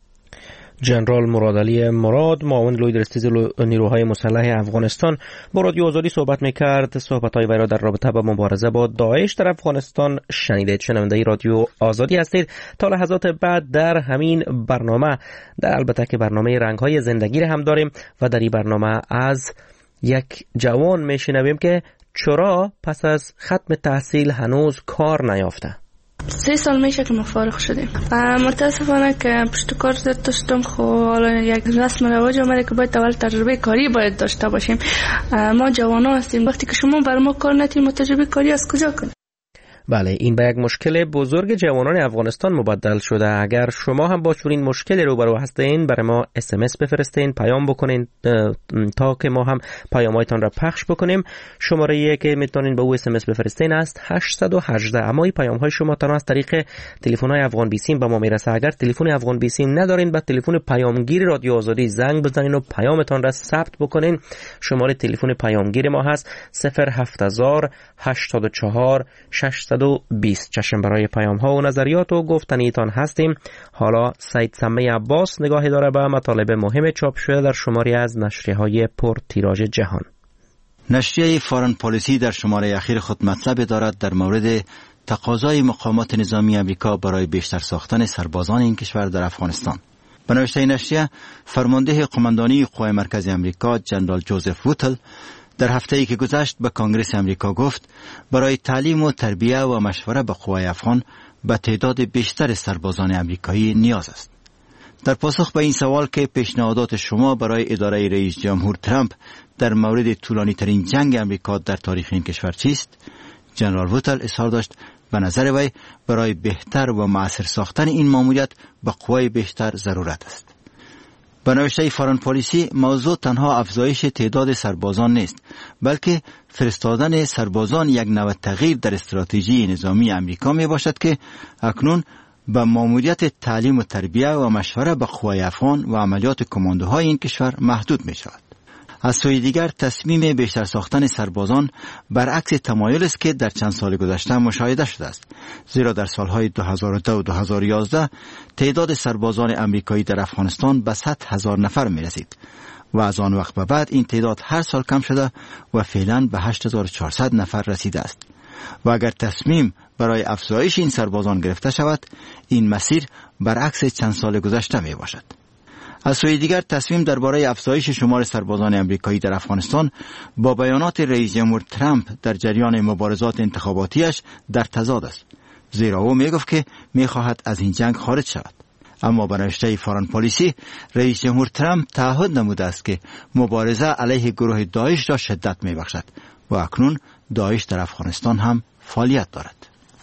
جنرال مرادعلی مراد، معاون لوی درستیز نیروهای مسلح افغانستان، با رادیو آزادی صحبت می‌کرد. صحبت‌های وی را در رابطه با مبارزه با داعش در افغانستان شنیدید. شنونده رادیو آزادی هستید. تا لحظات بعد در همین برنامه، در البته که برنامه رنگ‌های زندگی هم داریم و در این برنامه از یک جوان میشنویم که چرا پس از ختم تحصیل هنوز کار نیافته. 3 سال میشه که ما فارغ شدیم و متاسفانه که پشت کار داشتم. خب حالا یک رسم رواج اومده که باید اول تجربه کاری باید داشته باشیم. ما جوانا هستیم، وقتی که شما بر ما کار نتیم تجربه کاری از کجا کنیم؟ بله، این به یک مشکل بزرگ جوانان افغانستان مبدل شده. اگر شما هم با چنین مشکلی روبرو هستین، برای ما SMS بفرستین، پیام بکنین تا که ما هم پیام‌هایتان را پخش بکنیم. شماره‌ای که میتونین به او SMS بفرستین است 818. اما این پیام‌های شما تنها از طریق تلفن‌های افغان بیسیم به ما میرسه. اگر تلفن افغان بیسیم ندارین، با تلفن پیامگیر رادیو آزادی زنگ بزنین و پیامتان را ثبت بکنین. شماره تلفن پیامگیر ما هست 07000 84 620. چشم برای پیام ها و نظریات و گفتنیتان هستیم. حالا سید سمه عباس نگاهی داره به مطالب مهم چاپ شده در شماری از نشریه های پر تیراژ جهان. نشریه فارن پالیسی در شماره اخیر خود مطلب دارد در مورد تقاضای مقامات نظامی امریکا برای بیشتر ساختن سربازان این کشور در افغانستان. به نوشته نشریه، فرمانده قماندانی قوای مرکزی امریکا جنرال جوزف ووتل در هفته‌ای که گذشت به کنگره امریکا گفت برای تعلیم و تربیه و مشوره به قوای افغان به تعداد بیشتر سربازان امریکایی نیاز است. در پاسخ به این سوال که پیشنهادات شما برای اداره رئیس جمهور ترامپ در مورد طولانی ترین جنگ امریکا در تاریخ این کشور چیست، جنرال ووتل اظهار داشت به نظر وی برای بهتر و مؤثر ساختن این ماموریت به قوای بیشتر ضرورت است. به نوشته فارن پالیسی، موضوع تنها افزایش تعداد سربازان نیست، بلکه فرستادن سربازان یک نوع تغییر در استراتژی نظامی امریکا می باشد که اکنون به ماموریت تعلیم و تربیه و مشوره به قوای افغان و عملیات کماندوهای این کشور محدود می شود. از سوی دیگر تصمیم بیشتر ساختن سربازان برعکس تمایل است که در چند سال گذشته مشاهده شده است، زیرا در سالهای 2002 و 2011 تعداد سربازان امریکایی در افغانستان به 100,000 نفر می رسید و از آن وقت به بعد این تعداد هر سال کم شده و فعلا به 8400 نفر رسیده است. و اگر تصمیم برای افزایش این سربازان گرفته شود، این مسیر برعکس چند سال گذشته می باشد. از سوی دیگر تصمیم درباره افزایش شمار سربازان امریکایی در افغانستان با بیانات رئیس جمهور ترامپ در جریان مبارزات انتخاباتیش در تضاد است، زیرا او میگفت که میخواهد از این جنگ خارج شود. اما به نوشته فارن پالیسی، رئیس جمهور ترامپ تعهد نموده است که مبارزه علیه گروه داعش را شدت میبخشد و اکنون داعش در افغانستان هم فعالیت دارد.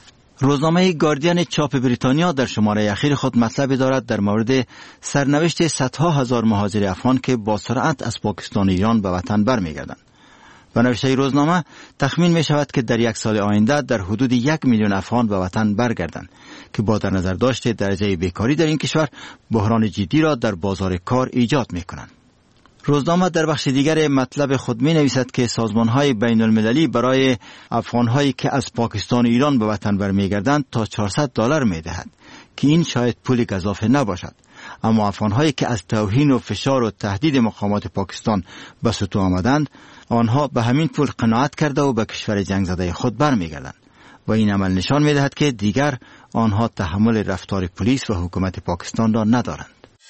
روزنامه گاردین چاپ بریتانیا در شماره اخیر خود مطلب دارد در مورد سرنوشت صدها هزار مهاجر افغان که با سرعت از پاکستان و ایران به وطن برمیگردند. به نوشته روزنامه، تخمین می شود که در یک سال آینده در حدود 1 میلیون افغان به وطن برگردند که با در نظر داشت درجه بیکاری در این کشور بحران جدی را در بازار کار ایجاد می کنند. روزنامه در بخش دیگر مطلب خود می نویسد که سازمان‌های بین المللی برای افغان‌هایی که از پاکستان و ایران به وطن برمیگردند تا $400 می دهد که این شاید پولی گزافه نباشد، اما افغان‌هایی که از توهین و فشار و تهدید مقامات پاکستان به سطوح آمدند، آنها به همین پول قناعت کرده و به کشور جنگ زده خود برمیگردند و این عمل نشان می دهد که دیگر آنها تحمل رفتار پلیس و حکومت پاکستان را ندارند.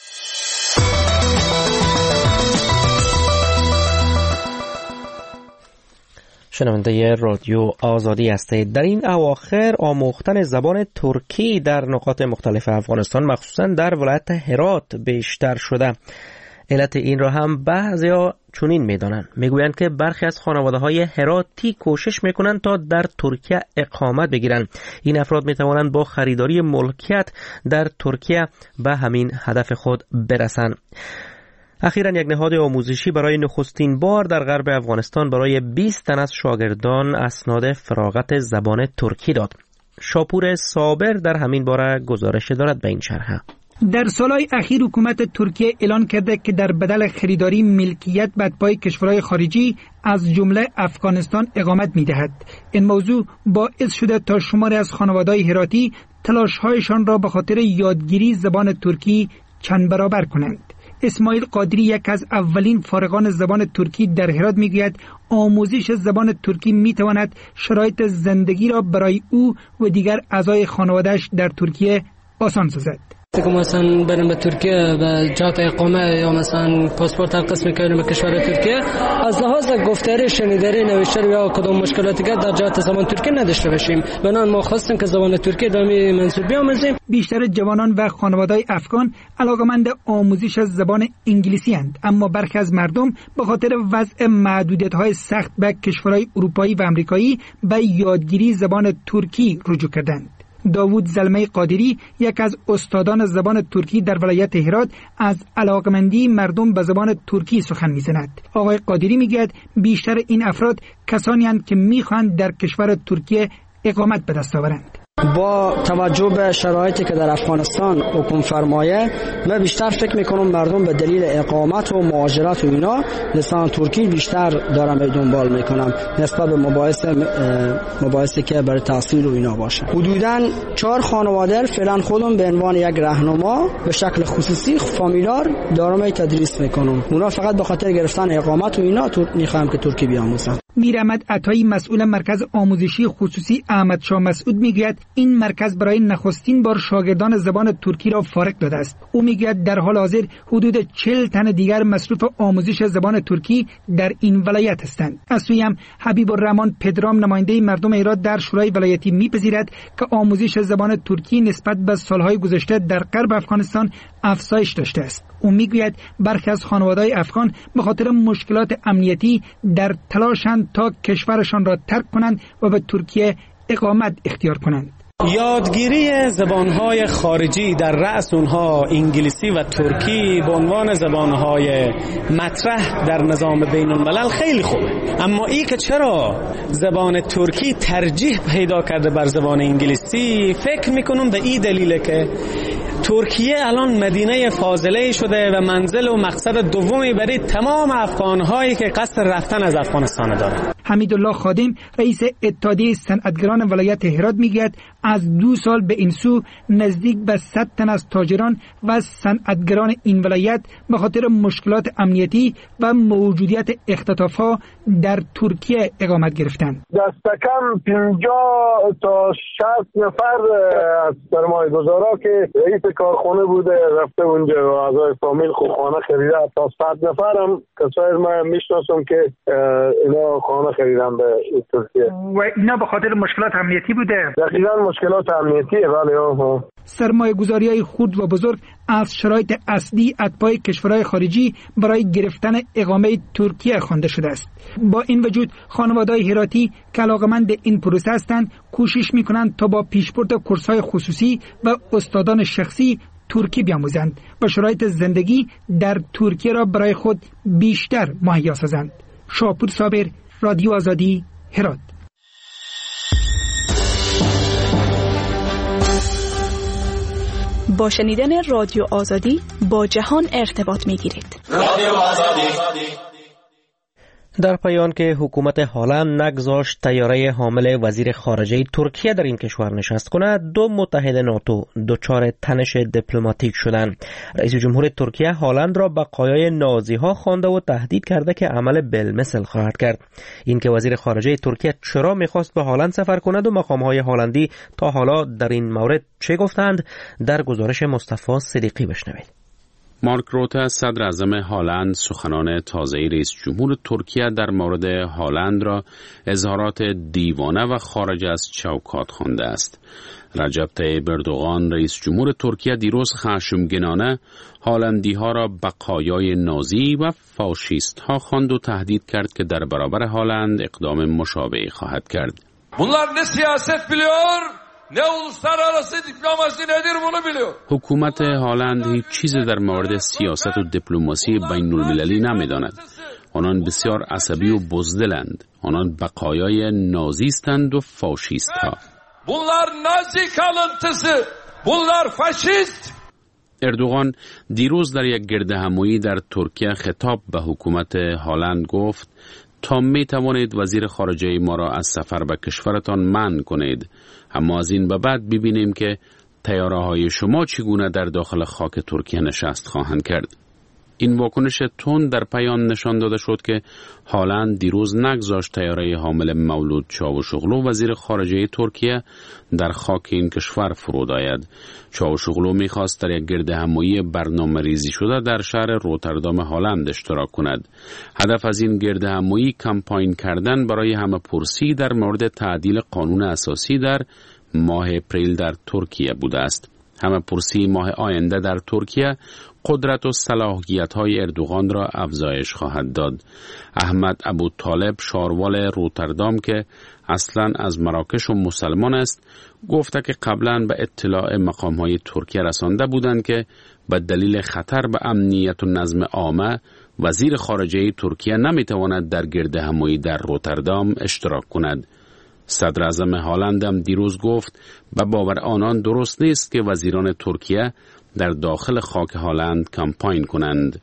شنونده رادیو آزادی هستید. در این اواخر آموختن زبان ترکی در نقاط مختلف افغانستان، مخصوصا در ولایت هرات بیشتر شده. علت این را هم بعضیا چنین می‌دانند. میگویند که برخی از خانواده‌های هراتی کوشش می‌کنند تا در ترکیه اقامت بگیرند. این افراد می‌توانند با خریداری ملکیت در ترکیه به همین هدف خود برسند. اخیراً یک نهاد آموزشی برای نخستین بار در غرب افغانستان برای 20 تن از شاگردان اسناد فراغت زبان ترکی داد. شاپور صابر در همین باره گزارش دارد به این شرح. در سالهای اخیر حکومت ترکیه اعلان کرده که در بدل خریداری ملکیت به اتباع کشورهای خارجی از جمله افغانستان اقامت می‌دهد. این موضوع باعث شده تا شماری از خانواده‌های هراتی تلاش‌هایشان را به خاطر یادگیری زبان ترکی چند برابر کنند. اسماعیل قادری یک از اولین فارغان زبان ترکی در هرات میگوید آموزش زبان ترکی میتواند شرایط زندگی را برای او و دیگر اعضای خانواده‌اش در ترکیه آسان سازد. که مثلا بریم به ترکیه به جهت اقامه یا مثلا پاسپورت قسم می‌کنیم به کشور ترکیه، از لحاظ گفتاری، شنیداری، نوشتاری یا کدام مشکلاتی که در جهت زبان ترکی نداشته باشیم. بنان ما خواستیم که زبان ترکی دائمی منظور بیاموزیم. بیشتر جوانان و خانواده‌های افغان علاقه‌مند آموزش زبان انگلیسی اند، اما برخی از مردم به خاطر وضع محدودیت‌های سخت به کشورهای اروپایی و آمریکایی به یادگیری زبان ترکی رجوع کردند. داوود زلمه قادری، یک از استادان زبان ترکی در ولایت هرات، از علاقمندی مردم به زبان ترکی سخن می‌زند. آقای قادری میگوید بیشتر این افراد کسانی هستند که می‌خواهند در کشور ترکیه اقامت به دست آورند. با توجه به شرایطی که در افغانستان حکم فرمایه، من بیشتر فکر میکنم مردم به دلیل اقامت و مهاجرت و اینا لسان ترکی بیشتر دارم دنبال میکنم نسبت به مباحثی که برای تحصیل و اینا باشه. حدوداً 4 خانواده فعلا خودم به عنوان یک راهنما به شکل خصوصی فامیلار دارم تدریس میکنم. اونا فقط به خاطر گرفتن اقامت و اینا میخوام که ترکی بیاموزن. میرحمد عطایی، مسئول مرکز آموزشی خصوصی احمد شاه مسعود، میگوید این مرکز برای نخستین بار شاگردان زبان ترکی را فارغ داده است. او میگوید در حال حاضر حدود 40 تن دیگر مصروف آموزش زبان ترکی در این ولایت هستند. از سوی هم حبیب الرحمن پدرام، نماینده مردم ایران در شورای ولایتی، میپذیرد که آموزش زبان ترکی نسبت به سالهای گذشته در غرب افغانستان افزایش داشته است. او میگوید برخی از خانواده‌های افغان به خاطر مشکلات امنیتی در تلاشند تا کشورشان را ترک کنند و به ترکیه اقامت اختیار کنند. یادگیری زبانهای خارجی در رأس اونها انگلیسی و ترکی به عنوان زبانهای مطرح در نظام بین الملل خیلی خوبه، اما این که چرا زبان ترکی ترجیح پیدا کرده بر زبان انگلیسی، فکر میکنم به این دلیله که ترکیه الان مدینه فاضله شده و منزل و مقصد دومی برای تمام افغانهایی که قصد رفتن از افغانستان دارند. حمیدالله خادم، رئیس اتحادیه صنعتگران ولایت هرات، میگوید از 2 سال به این سو نزدیک به 100 تن از تاجران و صنعتگران این ولایت به خاطر مشکلات امنیتی و موجودیت اختطاف‌ها در ترکیه اقامت گرفتند. دست کم 50 تا 60 نفر از سرمایه‌گذارا که رئیس کارخانه بوده رفته اونجا و اعضای فامیل خانه خریده، تا 100 نفر هم کسایی من میشناسم که اینا خانه خریدن به ترکیه و اینا به خاطر مشکلات امنیتی بوده. دقیقاً مشکلات امنیتی. بله. سرمایه‌گذاری‌های خرد و بزرگ از شرایط اصلی اتباع کشورهای خارجی برای گرفتن اقامه ترکیه خوانده شده است. با این وجود خانواده‌های هراتی که علاقه‌مند این پروسه هستند کوشش می‌کنند تا با پیشبرد کورس‌های خصوصی و استادان شخصی ترکی بیاموزند و شرایط زندگی در ترکیه را برای خود بیشتر مهیا سازند. شاپور صابر، رادیو آزادی، هرات. با شنیدن رادیو آزادی با جهان ارتباط می‌گیرید. رادیو آزادی. در پایان که حکومت هلند نگذاشت طیاره حامل وزیر خارجه ترکیه در این کشور نشست کند، 2 متحد ناتو دچار تنش دیپلماتیک شدند. رئیس جمهور ترکیه هلند را بقایای نازی ها خوانده و تهدید کرده که عمل بالمثل خواهد کرد. این که وزیر خارجه ترکیه چرا میخواست به هلند سفر کند و مقام‌های هلندی تا حالا در این مورد چه گفتند، در گزارش مصطفی صدیقی بشنوید. مارک روته صدر اعظم هالند سخنان تازه رئیس جمهور ترکیه در مورد هالند را اظهارات دیوانه و خارج از چوکات خوانده است. رجب طیب اردوغان رئیس جمهور ترکیه دیروز خشمگینانه هالندی ها را بقایای نازی و فاشیست ها خواند و تهدید کرد که در برابر هالند اقدام مشابهی خواهد کرد. Bunlar ne siyaset biliyor, ne uluslararası diplomasi nedir bunu biliyor. حکومت هالند هیچ چیزی در مورد سیاست و دیپلماسی بین المللی نمی‌داند. آنان بسیار عصبی و بزدلند. آنان بقایای نازیستند و فاشیست ها. Bunlar Nazi kalıntısı, bunlar faşist. اردوغان دیروز در یک گردهمایی در ترکیه خطاب به حکومت هالند گفت تا می توانید وزیر خارجه ما را از سفر به کشورتان منع کنید، اما از این به بعد ببینیم که طیاره های شما چگونه در داخل خاک ترکیه نشست خواهند کرد. این واکنش تند در پیام نشان داده شد که هالند دیروز نگذاشت طیاره حامل مولود چاوشوغلو وزیر خارجه ترکیه در خاک این کشور فرود آید. چاوشوغلو می‌خواست در یک گردهمایی برنامه‌ریزی شده در شهر روتردام هالند اشتراک کند. هدف از این گردهمایی کمپاین کردن برای همه‌پرسی در مورد تعدیل قانون اساسی در ماه اپریل در ترکیه بوده است. همه‌پرسی ماه آینده در ترکیه قدرت و صلاحیت‌های اردوغان را افزایش خواهد داد. احمد ابوطالب شاروال روتردام که اصلاً از مراکش و مسلمان است گفته که قبلاً به اطلاع مقام‌های ترکیه رسانده بودند که به دلیل خطر به امنیت و نظم عامه وزیر خارجه ترکیه نمی‌تواند در گردهمایی در روتردام اشتراک کند. صدر اعظم هالند هم دیروز گفت به باور آنان درست نیست که وزیران ترکیه در داخل خاک هالند کمپاین کنند.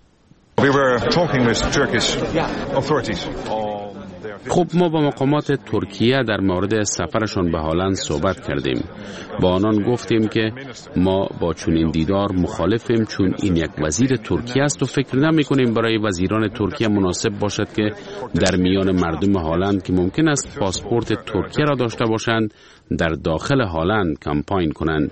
خب ما با مقامات ترکیه در مورد سفرشان به هالند صحبت کردیم. با آنان گفتیم که ما با چنین دیدار مخالفیم چون این یک وزیر ترکیه است و فکر نمی کنیم برای وزیران ترکیه مناسب باشد که در میان مردم هالند که ممکن است پاسپورت ترکیه را داشته باشند در داخل هالند کمپاین کنند.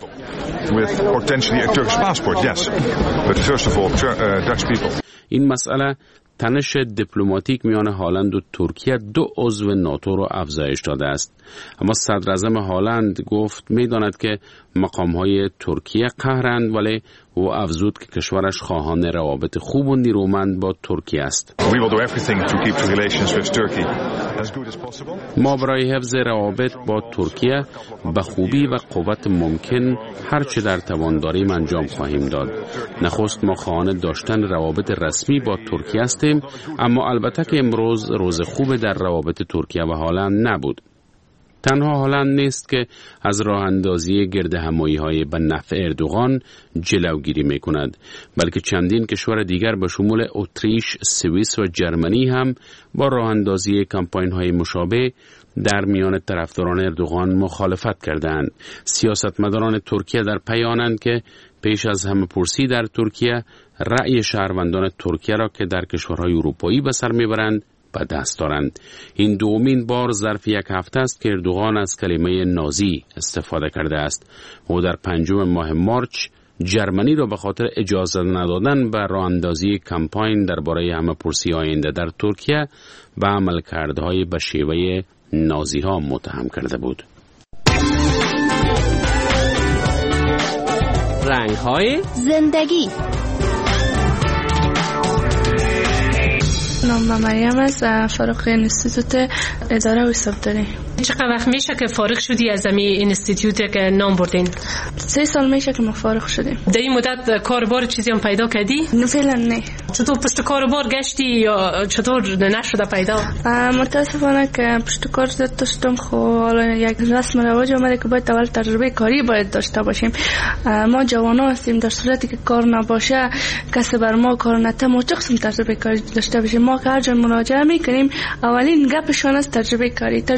این مسئله تنش دیپلماتیک میان هالند و ترکیه دو عضو ناتو را افزایش داده است. اما صدر اعظم هالند گفت میداند که مقام‌های ترکیه قهرند، ولی او افزود که کشورش خواهان روابط خوب و نیرومند با ترکیه است. ما برای حفظ روابط با ترکیه به خوبی و قوت ممکن هر چه در توان داریم انجام خواهیم داد. نخست ما خواهان داشتن روابط رسمی با ترکیه هستیم، اما البته که امروز روز خوب در روابط ترکیه و هالند نبود. تنها هالند نیست که از راه اندازی گردهمایی‌های به نفع اردوغان جلوگیری می‌کند، بلکه چندین کشور دیگر به شمول اتریش، سوئیس و جرمنی هم با راه اندازی کمپاین‌های مشابه در میان طرفداران اردوغان مخالفت کردند. سیاستمداران ترکیه در پی آنند که پیش از همه‌پرسی در ترکیه رأی شهروندان ترکیه را که در کشورهای اروپایی به سر میبرند به دست دارند. این دومین بار ظرف یک هفته است که اردوغان از کلمه نازی استفاده کرده است. او در 5 ماه مارچ جرمنی را به خاطر اجازه ندادن به راه اندازی کمپاین درباره همه‌پرسی آینده در ترکیه و عملکردهای به شیوه نازی ها متهم کرده بود. رنگ‌های زندگی. نام مریم است، فارغ اینستیتوت اداره و حسابداری. چقدر وقت میشه که فارغ شدی از این اینستیتوت که نام بردین؟ 3 سال میشه که ما فارغ شدیم. در این مدت کاربار چیزی هم پیدا کردی؟ فعلا نه. چطور پشت کاربار گشتی یا چطور نشده پیدا؟ متاسفانه که پشت کار داشتم، خب حالا یک رسم رواج اومده که باید اول تجربه کاری باید داشته باشیم. ما جوانا هستیم، در صورتی که کار نباشه کسی بر ما کار نته، ما چه قسم تجربه کاری داشته باشیم؟ ما که هر جا مراجعه میکنیم اولین گپشون است تجربه کاری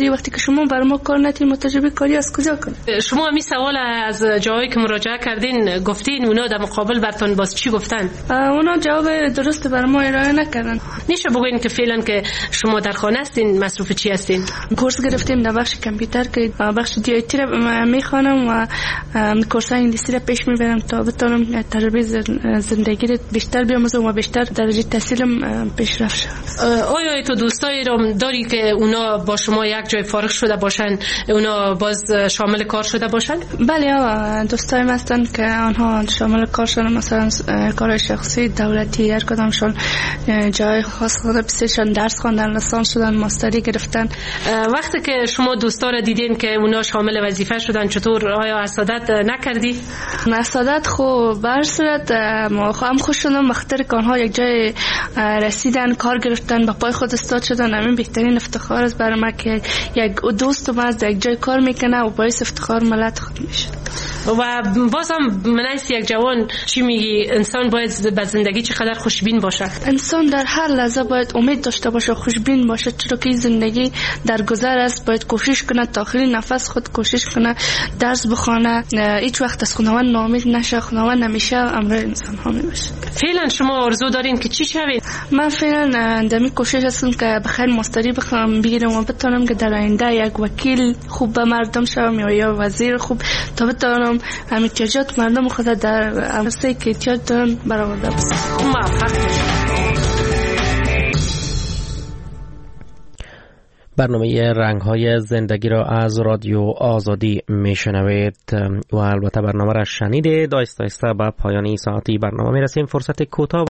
کاری وقتی که شما بر ما کار نتین ما تجربه کاری از کجا کنیم؟ شما همین سوال از جایی که مراجعه کردین گفتین اونا در مقابل براتون باز چی گفتن؟ اونا جواب درست بر ما ارائه نکردن. میشه بگوین که فعلا که شما در خانه هستین مصروف چی هستین؟ کورس گرفتیم در بخش کامپیوتر که بخش دی‌آی‌تی را میخوانم و کورس‌های انگلیسی را پیش میبرم تا بتونم تجربه زندگی را بیشتر بیاموزم و بیشتر درجه تحصیلم پیشرفت شود. آیا تو دوستایی رو داری که اونا با شما یک جای فارغ شده باشن اونا باز شامل کار شده باشن؟ بله دوستایم هستن که آنها شامل کار شدن، مثلا کار شخصی دولتی هر کدامشون جای خاص خود بسیارشان درس خواندن، لیسانس شدن، ماستری گرفتن. وقتی که شما دوستا رو دیدین که اونا شامل وظیفه شدن چطور آیا حسادت نکردی؟ حسادت خب بر صورت هم خوش شدم بخاطر که آنها یک جای رسیدن، کار گرفتن، با پای خود استاد شدن. همین بهترین افتخار است برای من که یک دوستم از یک جای کار میکنه و باعث افتخار ملت خود میشه. و بازم منیست یک جوان چی میگی انسان باید به زندگی چقدر خوشبین باشه؟ انسان در هر لحظه باید امید داشته باشه، خوشبین باشه، چرا که زندگی در گذر است. باید کوشش کنه تا آخرین نفس خود کوشش کنه، درس بخونه، هیچ وقت از خداوند ناامید نشه. خداوند همیشه امر انسان ها میباشه. فعلا شما آرزو دارین که چی شوید؟ من فعلا دمی کوشش هستم که بخیر ماستری بگیرم و بتونم که در آینده یک وکیل خوب به مردم شوم یا وزیر خوب تا بتونم احتیاجات مردم خود در عرصه‌ای که احتیاج دارن برآورده بسازم. برنامه رنگ‌های زندگی را از رادیو آزادی میشنوید و البته برنامه را شنیدید. آهسته آهسته به پایان این ساعتی برنامه میرسیم. فرصت کوتاه